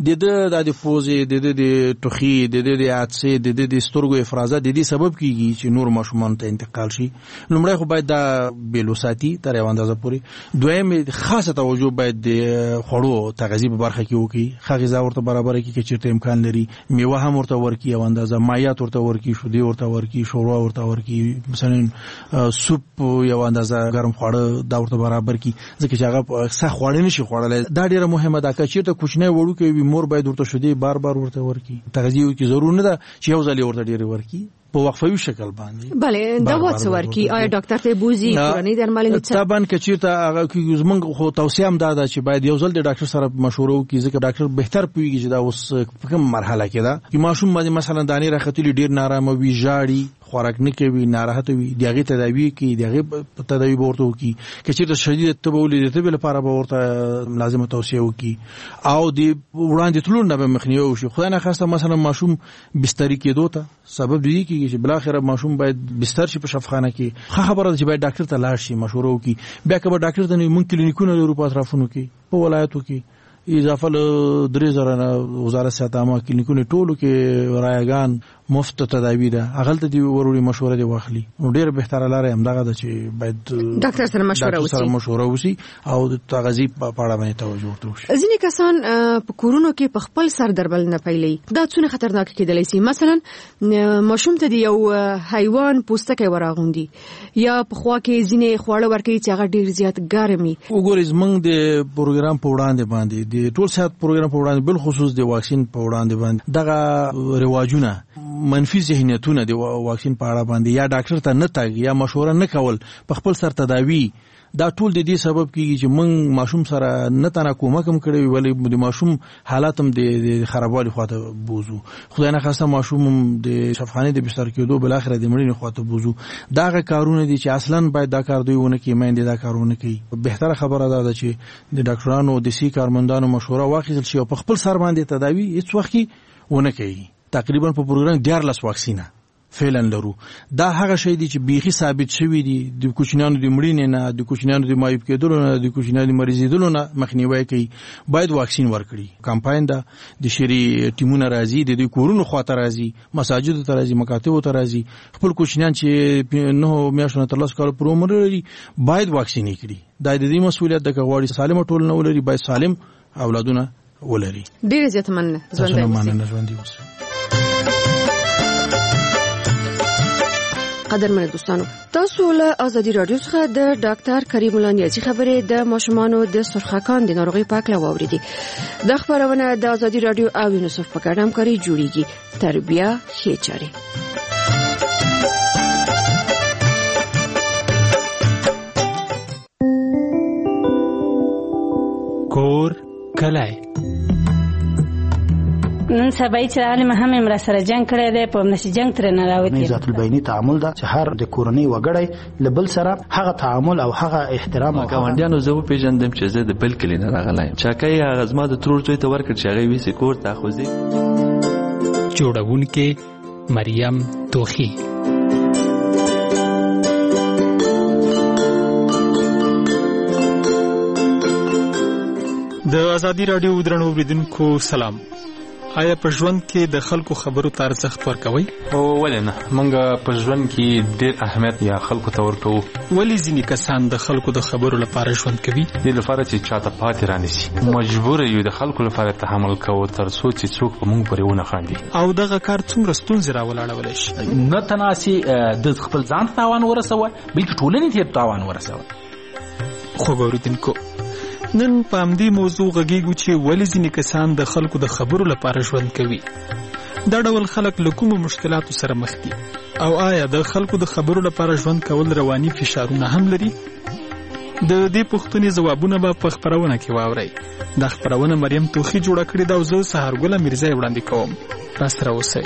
د پوزې د ټوخي د عطسې د سترګو افرازات د دې سبب کیږي چې نور ماشومان ته انتقال شي. لومړی خو باید دا بیلوساتي تر یو اندازه پورې. دویم خاصه توجه باید د خوړو تغذیه په برخه کې وکړي، غذا ورته برابر کړي چې چیرته امکان لري، میوه هم ورته ورکړي او اندازه مایعات ورته ورکړي، شودې ورته ورکړي، شوروا ورته ورکړي، مثلا سوپ یو اندازه ګرم خواړه دا ورته برابر کړي ځکه چې هغه سخت خواړه نشي خوړلای. دا ډیره مهمه ده چې چیرته کوچنی وړو کې مور باید ورته شودې بار ورته ورکړي. تغذیه کې ضرور نه ده چې یو ځل ورته ډیره ورکړي په وقفوي شکل باندې. بله دوا څه ورکی آیا ډاکټر ته بوزي کورنۍ درملنه څه؟ طبعا کچیرته هغه کې زمونږ خو توصیه هم ده چې باید یو ځل د ډاکټر سره مشوره وکړي ځکه ډاکټر بهتر پوهیږي چې دا اوس په کوم مرحله کې ده. چې ماشوم باندې مثلا دانې راختلي ډیر نارامه وي، ژاړي، خوراک نه کوي، ناراحت وي، دغه تداوی کوي، دغه تداوی ورته وکړي. کچیرته شدید تبول د تبل لپاره به ورته لازمه توصیه وکړي او د وړاندې تلون نه به مخنیوي وشي. خدای نه خواسته مثلا ماشوم بستری کېدو ته سبب دی کیږي چې بلاخره ماشوم باید بستر شي په شفاخانه کې. خبره ده چې باید ډاکټر ته لاړ شي، مشوره وکړي. بیا که به ډاکټر ته نه مونږ کلینیکونه لرو په اطرافونو کې په ولایتو کې اضافه له 3000 وزارت صحت عامه کلینیکونه ټولو کې رایگان مفت تداوی ده، هغه ته دی وروري مشوره دی واخلي. نو ډیر بهتره لاره هم دغه ده چې باید ډاکټر سره مشوره وشي او د تغذیه په اړه باندې توجه وکړي. ځینې کسان په کورونو کې په خپل سر دربل نه پیلي، دا څونه خطرناک کېدلی شي. مثلا ماشوم ته دی یو حیوان پوستکی وراغوندي یا په خوا کې ځینې خواړه ورکوي چې هغه ډیر زیات ګرمي. وګورئ زمونږ د پروګرام په وړاندې باندې د ټول صحت پروګرام په وړاندې بل خصوص د واکسین په وړاندې باندې دغه رواجونه منفي ذهنیتونه د واکسین په اړه باندې یا ډاکټر ته نه تاګ یا مشوره نه کول په خپل سر تداوی دا ټول د دې سبب کیږي چې موږ ماشوم سره نه تنه کومک هم کړی ولې د ماشوم حالات هم د خرابوالي خواته بوزو خدای نه خواسته ماشوم د شفاخانه د بستر کېدو بل اخر د مړینې خواته بوزو داغه کارونه دي چې اصلا باید دا کار دوی ونه کوي مېندې دا کارونه کوي بهتره خبره ده چې د ډاکټرانو د سي کارمندانو مشوره واخیستل شي او په خپل سر باندې تداوی هیڅ وخت ونه کوي تقریبا په پروګرام 14 واکسینه فعلا لرو دا هغه شی دی چې بیخي ثابت شوی دی د کوچنیانو د مړینې نه د کوچنیانو د مایوب کېدلو نه د کوچنیانو د مریضېدلو نه مخنیوي کوي باید واکسین ورکړي کمپاین دا د شری ټیمونه راځي د دوی کورونو خواته راځي مساجد ته راځي مکاتب ته راځي خپل کوچنیان چې نه میاشتونه تر 10 کال پر عمر لري باید واکسین کړي دا د دې مسؤلیت د غواړي سالم ټولنه ولري باید سالم اولادونه ولري ډیر زیات مننه قدرمن دوستانو تاسو له ازادي رادیو څخه د ډاکټر کریم الله نیازي خبرې د ماشومانو د سرخکان د ناروغي په اړه واوریدي د خبرونه د ازادي رادیو او یونیسف په ګډه همکاري جوړیږي تربیه ښه چاري کور کلای نن سبا چې عالم هم امر سره جنگ کړی دی په نشي جنگ تر نه راوتی ذات البینی تعامل دا چې هر د کورنۍ وګړی لبل سره هغه تعامل او هغه احترام او ګاونډیانو زه پیژندم چې زه د بل کلی نه راغلایم چاکای هغه زما د ترور ځای ته ورکړ چې هغه ویسي کور ته خوځي جوړونکې مریم توخی د ازادي رادیو درنو اوریدونکو سلام آیا په ژوند کې د خلکو خبرو ته ارزښت ورکوي او ولې نه مونږ په ژوند کې ډېر اهمیت یا خلکو ته ورکوو ولې ځینې کسان د خلکو د خبرو لپاره ژوند کوي دې لپاره چې چاته پاتې رانیسي مجبور یو د خلکو لپاره تحمل کوو تر څو چې څوک په مونږ پورې ونه خاندي او دغه کار څومره ستونزې راولاړولی شي نه تناسي د خپل ځان تاوان ورسوه بلکې ټولنې ته تاوان ورسوه خوږ اورېدونکو نن په همدې موضوع غږیږو چې ولې ځینې کسان د خلکو د خبرو لپاره ژوند کوي دا ډول خلک له کومو مشکلاتو سره مخ دي او آیا د خلکو د خبرو لپاره ژوند کول رواني فشارونه هم لري د دې پوښتنې ځوابونه به په خپرونه کې واورئ دا خپرونه مریم توخی جوړه کړې ده او زه سهارګله میرزا وړاندې کوم راسره اوسئ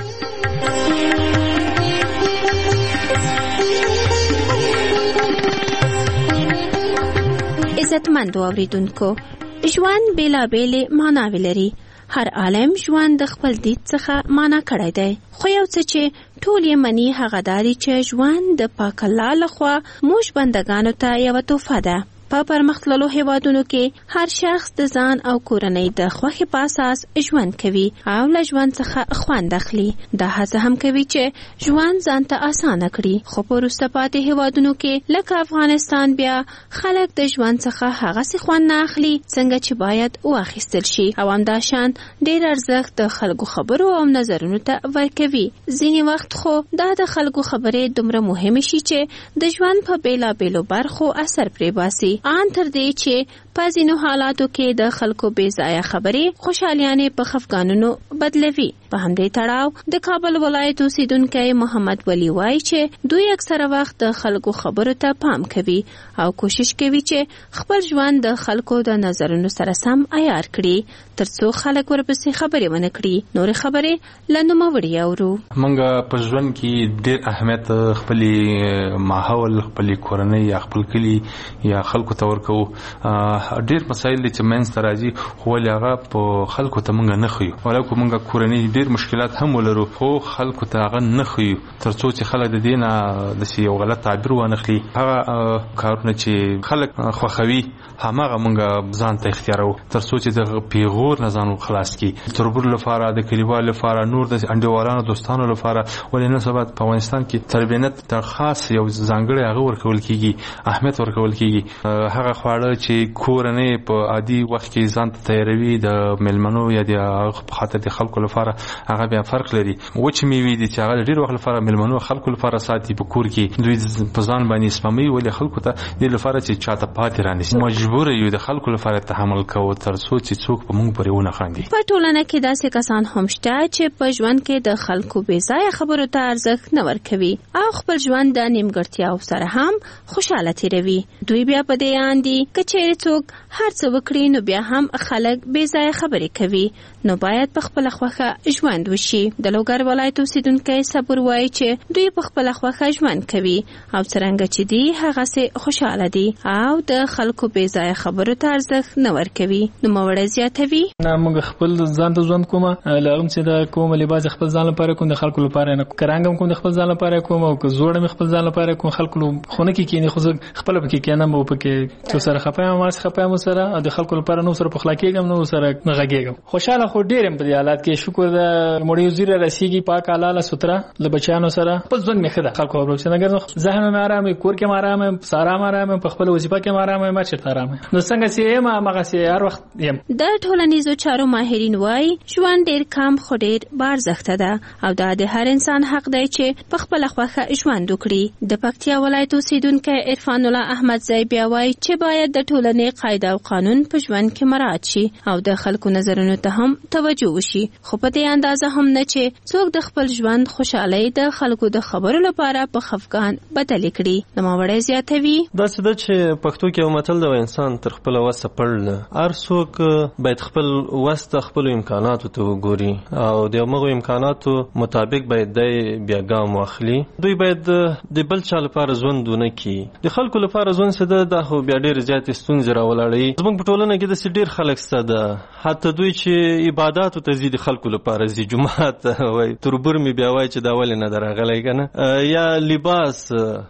عزتمندو اوریدونکو ژوند بیلابېلې معناوې لري هر عالم ژوند د خپل دید څخه معنا کړی دی خو یو څه چې ټول یې مني هغه دا دی چې ژوند د پاک الله لخوا موږ بندګانو ته یوه تحفه ده په پرمختللو هیوادونو کې هر شخص د ځان او کورنۍ د خوښې په اساس ژوند کوي او له ژوند څخه خوند اخلي دا هڅه هم کوي چې ژوند ځان ته اسانه کړي خو په وروسته پاتې هیوادونو کې لکه افغانستان بیا خلک د ژوند څخه هغسې خوند نه اخلي څنګه چې باید واخیستل شي او همداشان ډېر ارزښت د خلکو خبرو او نظرونو ته ورکوي ځینې وخت خو دا د خلکو خبرې دومره مهمې شي چې د ژوند په بېلابېلو برخو اثر پرې باسي ان تر دې چې په ځینو حالاتو کې د خلکو بې ځایه خبرې خوشحالیانې په خفګانونو بدلوي په همدې تړاو د کابل ولایت اوسیدونکی محمد ولی وایي چې دوی اکثره وخت د خلکو خبرو ته پام کوي او کوشش کوي چې خپل ژوند د خلکو د نظرونو سره سم عیار کړي ترڅو خلک ورپسې خبرې ونه کړي نورې خبرې له نوموړي اورو موږ په ژوند کې ډېر اهمیت خپلې ماحول خپلې کورنۍ یا خپل کلي یا خلکو ته ورکوو ډېر مسایل دي چې منځ ته راځي خو ولې هغه په خلکو ته موږ نه ښیو ولکه موږ کورنۍ ډېر مشکلات هم ولرو خو خلکو ته هغه نه ښیو تر څو چې خلک د دې نه داسې یو غلط تعبیر وانخلي هغه کارونه چې خلک خوښوي هماغه موږ ځان ته اختیاروو تر څو چې د پیغور نه ځان خلاص کړي تربور لپاره د کلیوالو لپاره نور د انډیوالانو دوستانو لپاره ولې نن سبا په افغانستان کې تربیت تر خاص یو ځانګړی هغه ورکول کیږي اهمیت ورکول کیږي هغه خواړه چې کور کورنۍ په عادي وخت کې ځان ته تیاروي د میلمنو یا د خاطر د خلکو لپاره هغه بیا فرق لري. وچ میوې دي چې هغه ډیر وخت لپاره میلمنو خلکو لپاره ساتي په کور کې دوی په ځان باندې سپموي ولې خلکو ته د لپاره چې چاته پاتې رانیسي. مجبور یو د خلکو لپاره تحمل کوو تر څو چې څوک په موږ پورې ونه خاندي. په ټولنه کې داسې کسان هم شته چې په ژوند کې د خلکو بې ځایه خبرو ته ارزښت نه ورکوي او خپل ژوند د نیمګړتیاو سره هم خوشاله تیروي. دوی بیا په دې اندي چې چیرې څوک هر څه وکړي نو بیا هم خلک بې ځایه خبرې کوي نو باید په خپل خوښه ژوند وشي. د لوګر ولایت اوسیدونکي صبر وایي چې دوی په خپل خوښه ژوند کوي او څرنګه چې دی هغه سه خوشاله دي او د خلکو بې ځایه خبرو ته ارزښت نه ورکوي. نو موړ زیاتوي نه موږ خپل ځان ته ژوند کوم لغم چې د کوم لباس خپل ځان لپاره کوم د خلکو لپاره نه کرانګم کوم د خپل ځان لپاره کوم او که زوړ مې خپل ځان لپاره کوم خلکو خونه کې کینې خو خپل پکې کینم او پکې څو سره خپایم ما خپایم سره د خلکو لپاره نو سره په خلاکېګم نو سره غږېګم. خوشاله خو ډېرم په حالات کې شکر د مړی وزیر رسیږي پاک حلاله ستره ل بچانو سره په ځون مې خدا خلکو ورو چې نګر ذهن مې آرام کور کې آرام سارام آرام په خپل وظیفه کې آرام ما چې آرام نو څنګه چې ما مغه سي هر وخت یم. د ټولنیزو چارو ماهرین وایي ژوند ډېر کم خو ډېر بار زخته ده او دا د هر انسان حق دی چې په خپل خوښه ژوند وکړي. د پکتیا ولایت اوسیدونکي عرفان الله احمد زئی بیا وایي چې باید د ټولنې قاعده او قانون په ژوند کې مراعات شي او د خلکو نظرونو ته هم توجه وشي خو په دې اندازه هم نه چې څوک د خپل ژوند خوشحالي د خلکو د خبرو لپاره په خفګان بدل کړي. نو موړ زیاتوي دا څه د چې پښتو کې یو متل دی انسان تر خپل وسه پړل هر څوک باید خپل وسه خپل امکاناتو ته وګوري او د موږ امکاناتو مطابق باید د بیا ګام واخلي. دوی باید د بل چا لپاره ژوند ونه کړي. د خلکو لپاره ژوند څه ده خو بیا ډېر زیات ستونزې راولاړوي. زموږ په ټولنه کې د ډېر خلک څه ده حتی دوی چې عبادتو ته ځي د خلکو لپاره ځي جمعات وای تربور می بیا وای چې دا ولې نه درغلی کنه یا لباس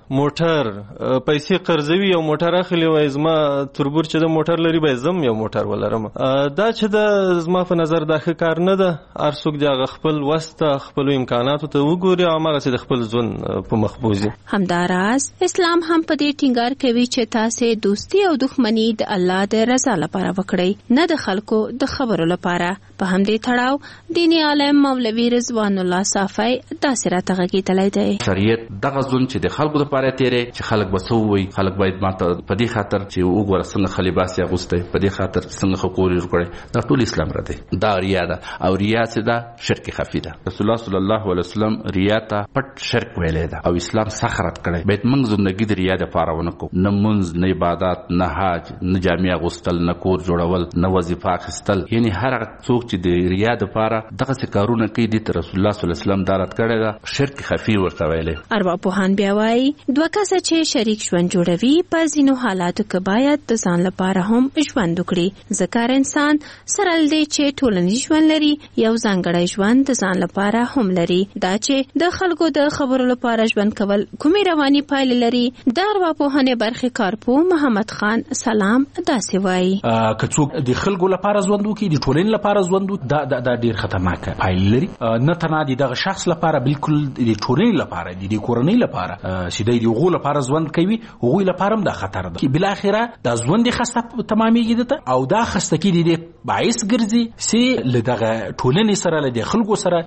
موټر پیسې قرضوي او موټر اخلي وای زما تربور چې د موټر لري به زم یو موټر ولرم. دا چې د زما په نظر دا ښه کار نه ده. هر څوک د خپل وسته خپل امکاناتو ته وګوري او هغه چې د خپل ژوند په مخبوزي. همداراز اسلام هم په دې ټینګار کوي چې تاسو دوستي او دښمنی د الله د رضا لپاره وکړئ نه د خلکو د خبرو لپاره. په همدې تړاو دیني عالم مولوي رضوان الله صافی داسې راته غږېدلی دی. شریعت دغه ځون چې د خلکو لپاره تیرې چې خلک به څه ووایي خلک باید ماته په دې خاطر چې وګوره څنګه ښه لباس یې اغوستی په دې خاطر څنګه ښه کور یې جوړ کړی دا ټول اسلام را دی. دا ریا ده او ریا چې ده شرک خفي ده. رسول الله صلی الله علیه وسلم ریا ته پټ شرک ویلی ده او اسلام سخت رد کړی. باید موږ زندګي د ریا دپاره ونه کړو نه مونځ نه عبادت نه حج نه جامې اغوستل نه کور جوړول نه وظیفه اخیستل یعنی هر څوک چې د ریا دپاره دغسې کارونه کوي دې ته رسول الله صلی الله علیه وسلم دا رد کړی ده شرک خفي ورته ویلی. ارواپوهان بیا وایي دوه کسه چې شریک ژوند جوړوي په ځینو حالاتو کې باید د ځان لپاره هم ژوند وکړي ځکه هر انسان سره دی چې ټولنیز ژوند لري یو ځانګړی ژوند د ځان لپاره هم لري. دا چې د خلکو د خبرو لپاره ژوند کول کومې رواني پایلې لري د ارواپوهنې برخې کارپوه محمد خان سلام داسې وایي که څوک د خلکو لپاره ژوند وکړي د ټولنې لپاره ژوند وکړي دا ډېر خطرناکه پایلې لري. نه تنها د دغه شخص لپاره بلکل د ټولنې لپاره د کورنۍ لپاره چې د هغو لپاره ژوند کوي هغوی لپاره هم دا خطر ده. بالاخره دا ژوند یې خسته تمامیږي دته او دا خستګي د باعث ګرځي چې له دغه ټولنې سره له د خلکو سره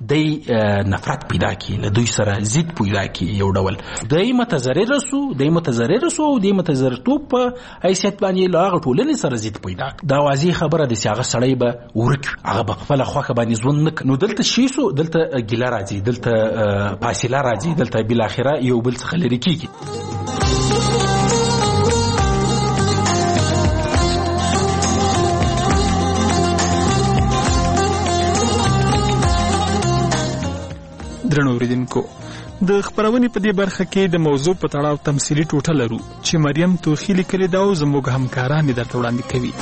د نفرت پیدا کړي له دوی سره ضد پیدا کړي یو ډول د متضرر سو د متضررتوب په حیثیت باندې له هغه ټولنې سره ضد پیدا دا واضح خبره ده چې هغه سړی به ورک هغه په خپل خوښه باندې ژوند نه نو دلته شي سو دلته ګیله راځي دلته فاصله راځي دلته بل اخره یو بل څخه لري کیږي. درنو اوریدونکو د خبرونې په دې برخه کې د موضوع په تړاو تمثيلي ټوټه لرو چې مریم توخی لیکلې دا او زموږ همکاران یې درته وړاندې کوي.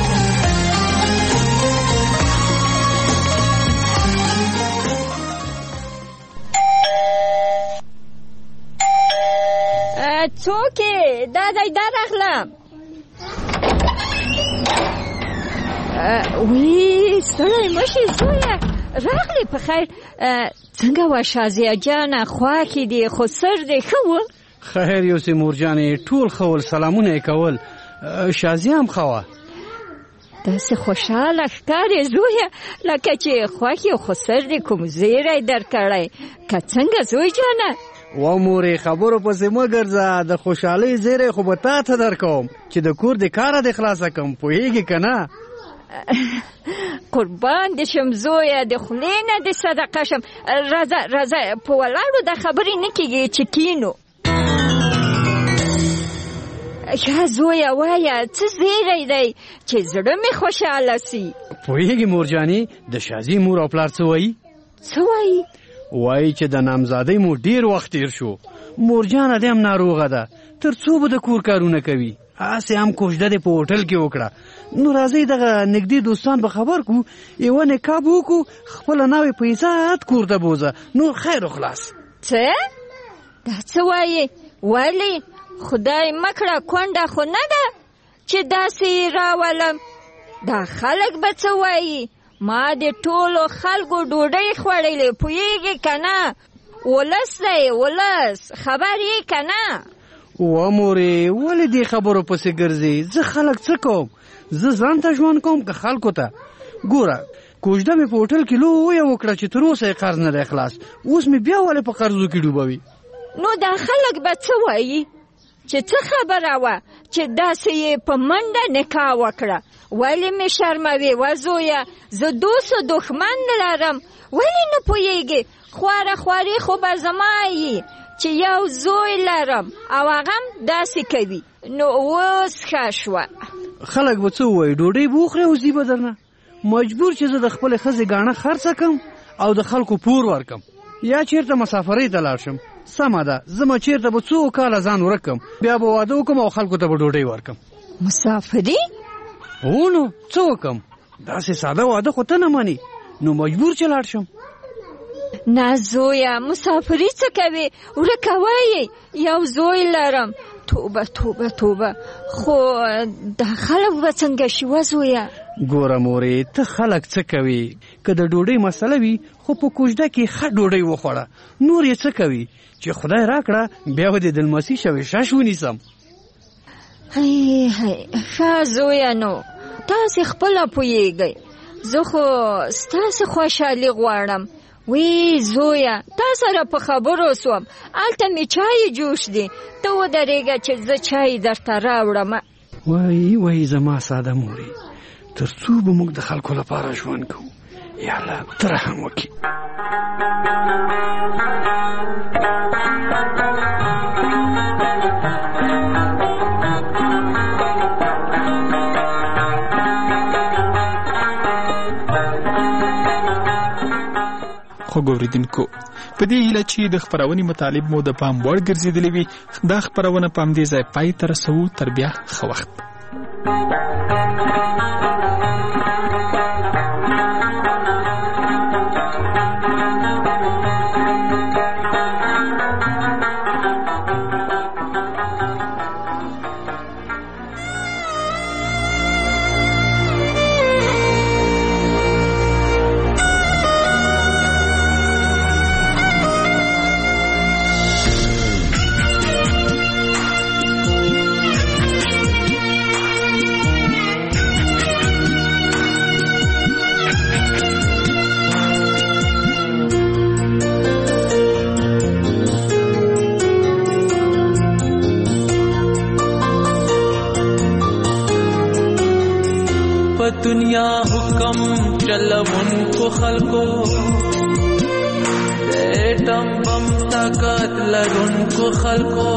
څوک دا راغلم وی ستړی مشي زویه راغلی په خیر څنګه وه شازیه جانه خواکې دی خو سر دی ښه و خیر یوسې مورجانې ټول ښه ول سلامونه یې کول شازیه هم ښه وه داسې خوشحاله ښکارې زویه لکه چې خوښ یې خو سر دې کوم زیری درکړی که څنګه زوی جانه و مورې خبرو پسې مه ګرځه د خوشحالۍ زیری خو به تا ته درکوم چې د کور د کاره دې خلاصه کړم پوهېږې که نه قربان دې شم زویه د خولې نه دې صدقه شم راځه په ولاړو دا خبرې نه کېږي چې کینو یا زویه وایه څه زیری دی چې زړه مې خوشحاله سي پوهېږې مورجانې د شازي مور او پلار څه وایي وایي چې د نامزادۍ مو ډېر وخت تېر شو مورجانه دې هم ناروغه ده تر څو به د کور کارونه کوي هسې هم کوژده دې په هوټل کې وکړه نو راځئ دغه نږدې دوستان به خبر کړو یوه نکاح به وکړو خپله ناوې په عزت کور ته بوځه نور خیر و خلاص څه دا څه وایې ولې خدای مکړه کونډه خو نه ده چې داسې یې راولم دا خلک به څه وایي ما د ټولو خلکو ډوډۍ خوړلې پوهېږې که نه ولس دی ولس خبر یې که نه و مورې ولې دې خبرو پسې ګرځې زه خلک څه کوم زه ځان ته ژوند کوم که خلکو ته ګوره کوژده مې په هوټل کې لویه وکړه چې تر اوسه یې قرض نه دی خلاص اوس مې بیا ولې په قرضو کې ډوبوي نو دا خلک به څه وایي چې څه خبره وه چې داسې یې په منډه نکاح وکړه ولې مې شرموي وزویه زه دوست و دښمن نه لرم ولې نه پوهېږې خواره خواري خو به زما یي چې یو زوی لرم او هغه هم داسې کوي نو اوس ښه شوه خلک به څه ووایي ډوډۍ به وخورې او ځي به درنه مجبور چې زه د خپلې ښځې ګاڼه خرڅه کړم او د خلکو پور ورکړم یا چېرته مسافرۍ ته لاړ شم سمه ده زه به چېرته به څو کاله ځان ورک کړم بیا به واده وکړم او خلکو ته به ډوډۍ ورکړم مسافري هو نو څه وکړم داسې ساده واده خو ته نه منې نو مجبور چې لاړ شم نه زویه مسافري څه کوې ورکه وایې یو زوی لرم توبه توبه توبه خو دا خلک به څنګه شي وزویه ګوره مورې ته خلک څه کوي که د ډوډۍ مسله وي خو په کوژده کې ښه ډوډۍ وخوړه نور یې څه کوي چې خدای راکړه بیا به دې د لمسي شوې شش ونیسم ښه زویه نو تاسې خپله پوهېږئ زه خو ستاسې خوشحالي غواړم وی زویه تا سره په خبرو سوم هلته مې چای جوش دی ته ودرېږه چې زه چای درته راوړم وای زما ساده مورې تر څو به موږ د خلکو لپاره ژوند کوو یا الله ته رحم وکړي خو ګوریدونکو په دې هیله چې د خپرونې مطالب مو د پام وړ ګرځېدلې وي دا خپرونه په همدې ځای پای ته رسوو تر بیا ښه وخت दुनिया हुक्म चलवन को खलको एटम बम ताकत लरुन को खलको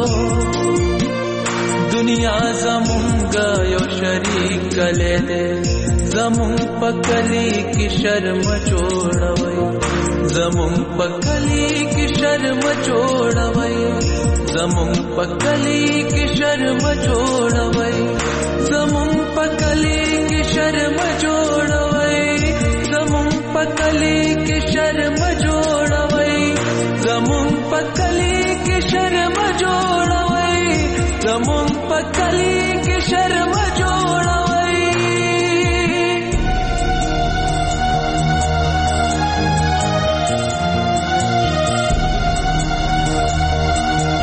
दुनिया जमुंगा यो शरीक कले दे जमुं पकली की शर्म छोड़वई जमुं पकली की शर्म छोड़वई जमुं पकली की शर्म छोड़वई जमुं पकली की शर्म जोड़वई जमुं पकली की शर्म जोड़वई जमुं पकली की शर्म जोड़वई जमुं पकली की शर्म जोड़वई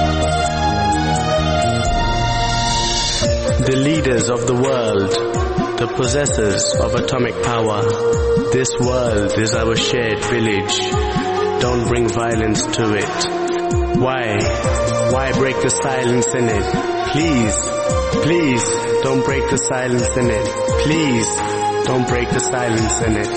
The leaders of the world the possessors of atomic power. This world is our shared village. Don't bring violence to it. Why break the silence in it? Please, don't break the silence in it. Please, don't break the silence in it.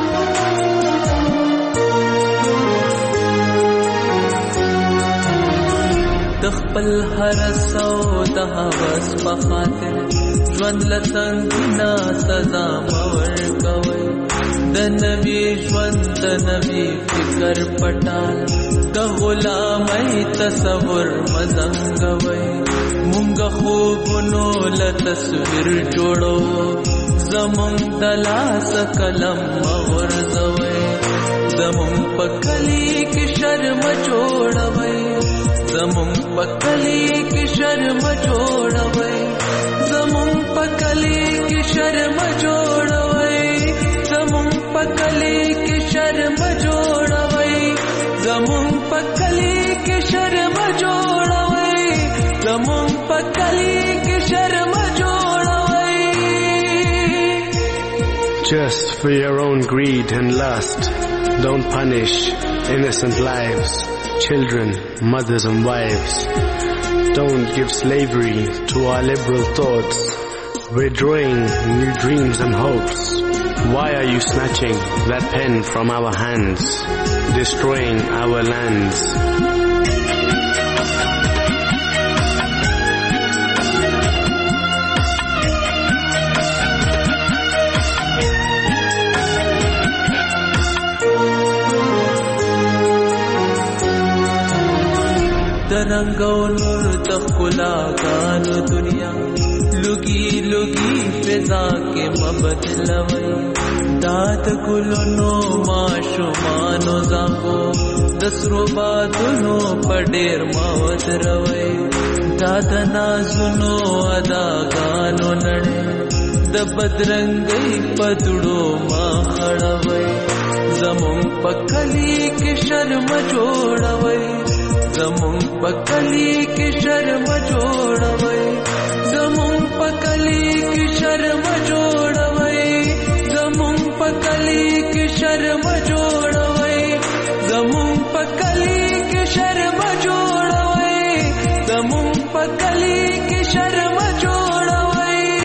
دخپل هرس او د هوس په خاطر ژوند لسنګنا سزا مور کوي د نبی ژوند د نبی فکر پټال د غلامۍ تصور مزنګوي مونږ خوبونو له تصویر جوړو زمون د لاس قلم ورزوي زمون په کلی کې شرم جوړوي زمون پکلی کی شرم جوړوي زمون پکلی کی شرم جوړوي زمون پکلی کی شرم جوړوي زمون پکلی کی شرم جوړوي زمون پکلی کی شرم جوړوي. Just for your own greed and lust, don't punish innocent lives. Children, mothers and wives, don't give slavery to our liberal thoughts. We're drawing new dreams and hopes. Why are you snatching that pen from our hands, destroying our lands? رنگ و نور تخلا گانو دنیا لگی لگی فضا کے مبدلوی داد گلونو معشومانو زانگو دسرو بادونو پڑیر موت روی داد نازونو ادا گانو نڑے د بدرنگی پدڑو ما خڑوی زمون پکلی کی شرم جوڑوی زمون پکلی کی شرم جوړوي زمون پکلی کی شرم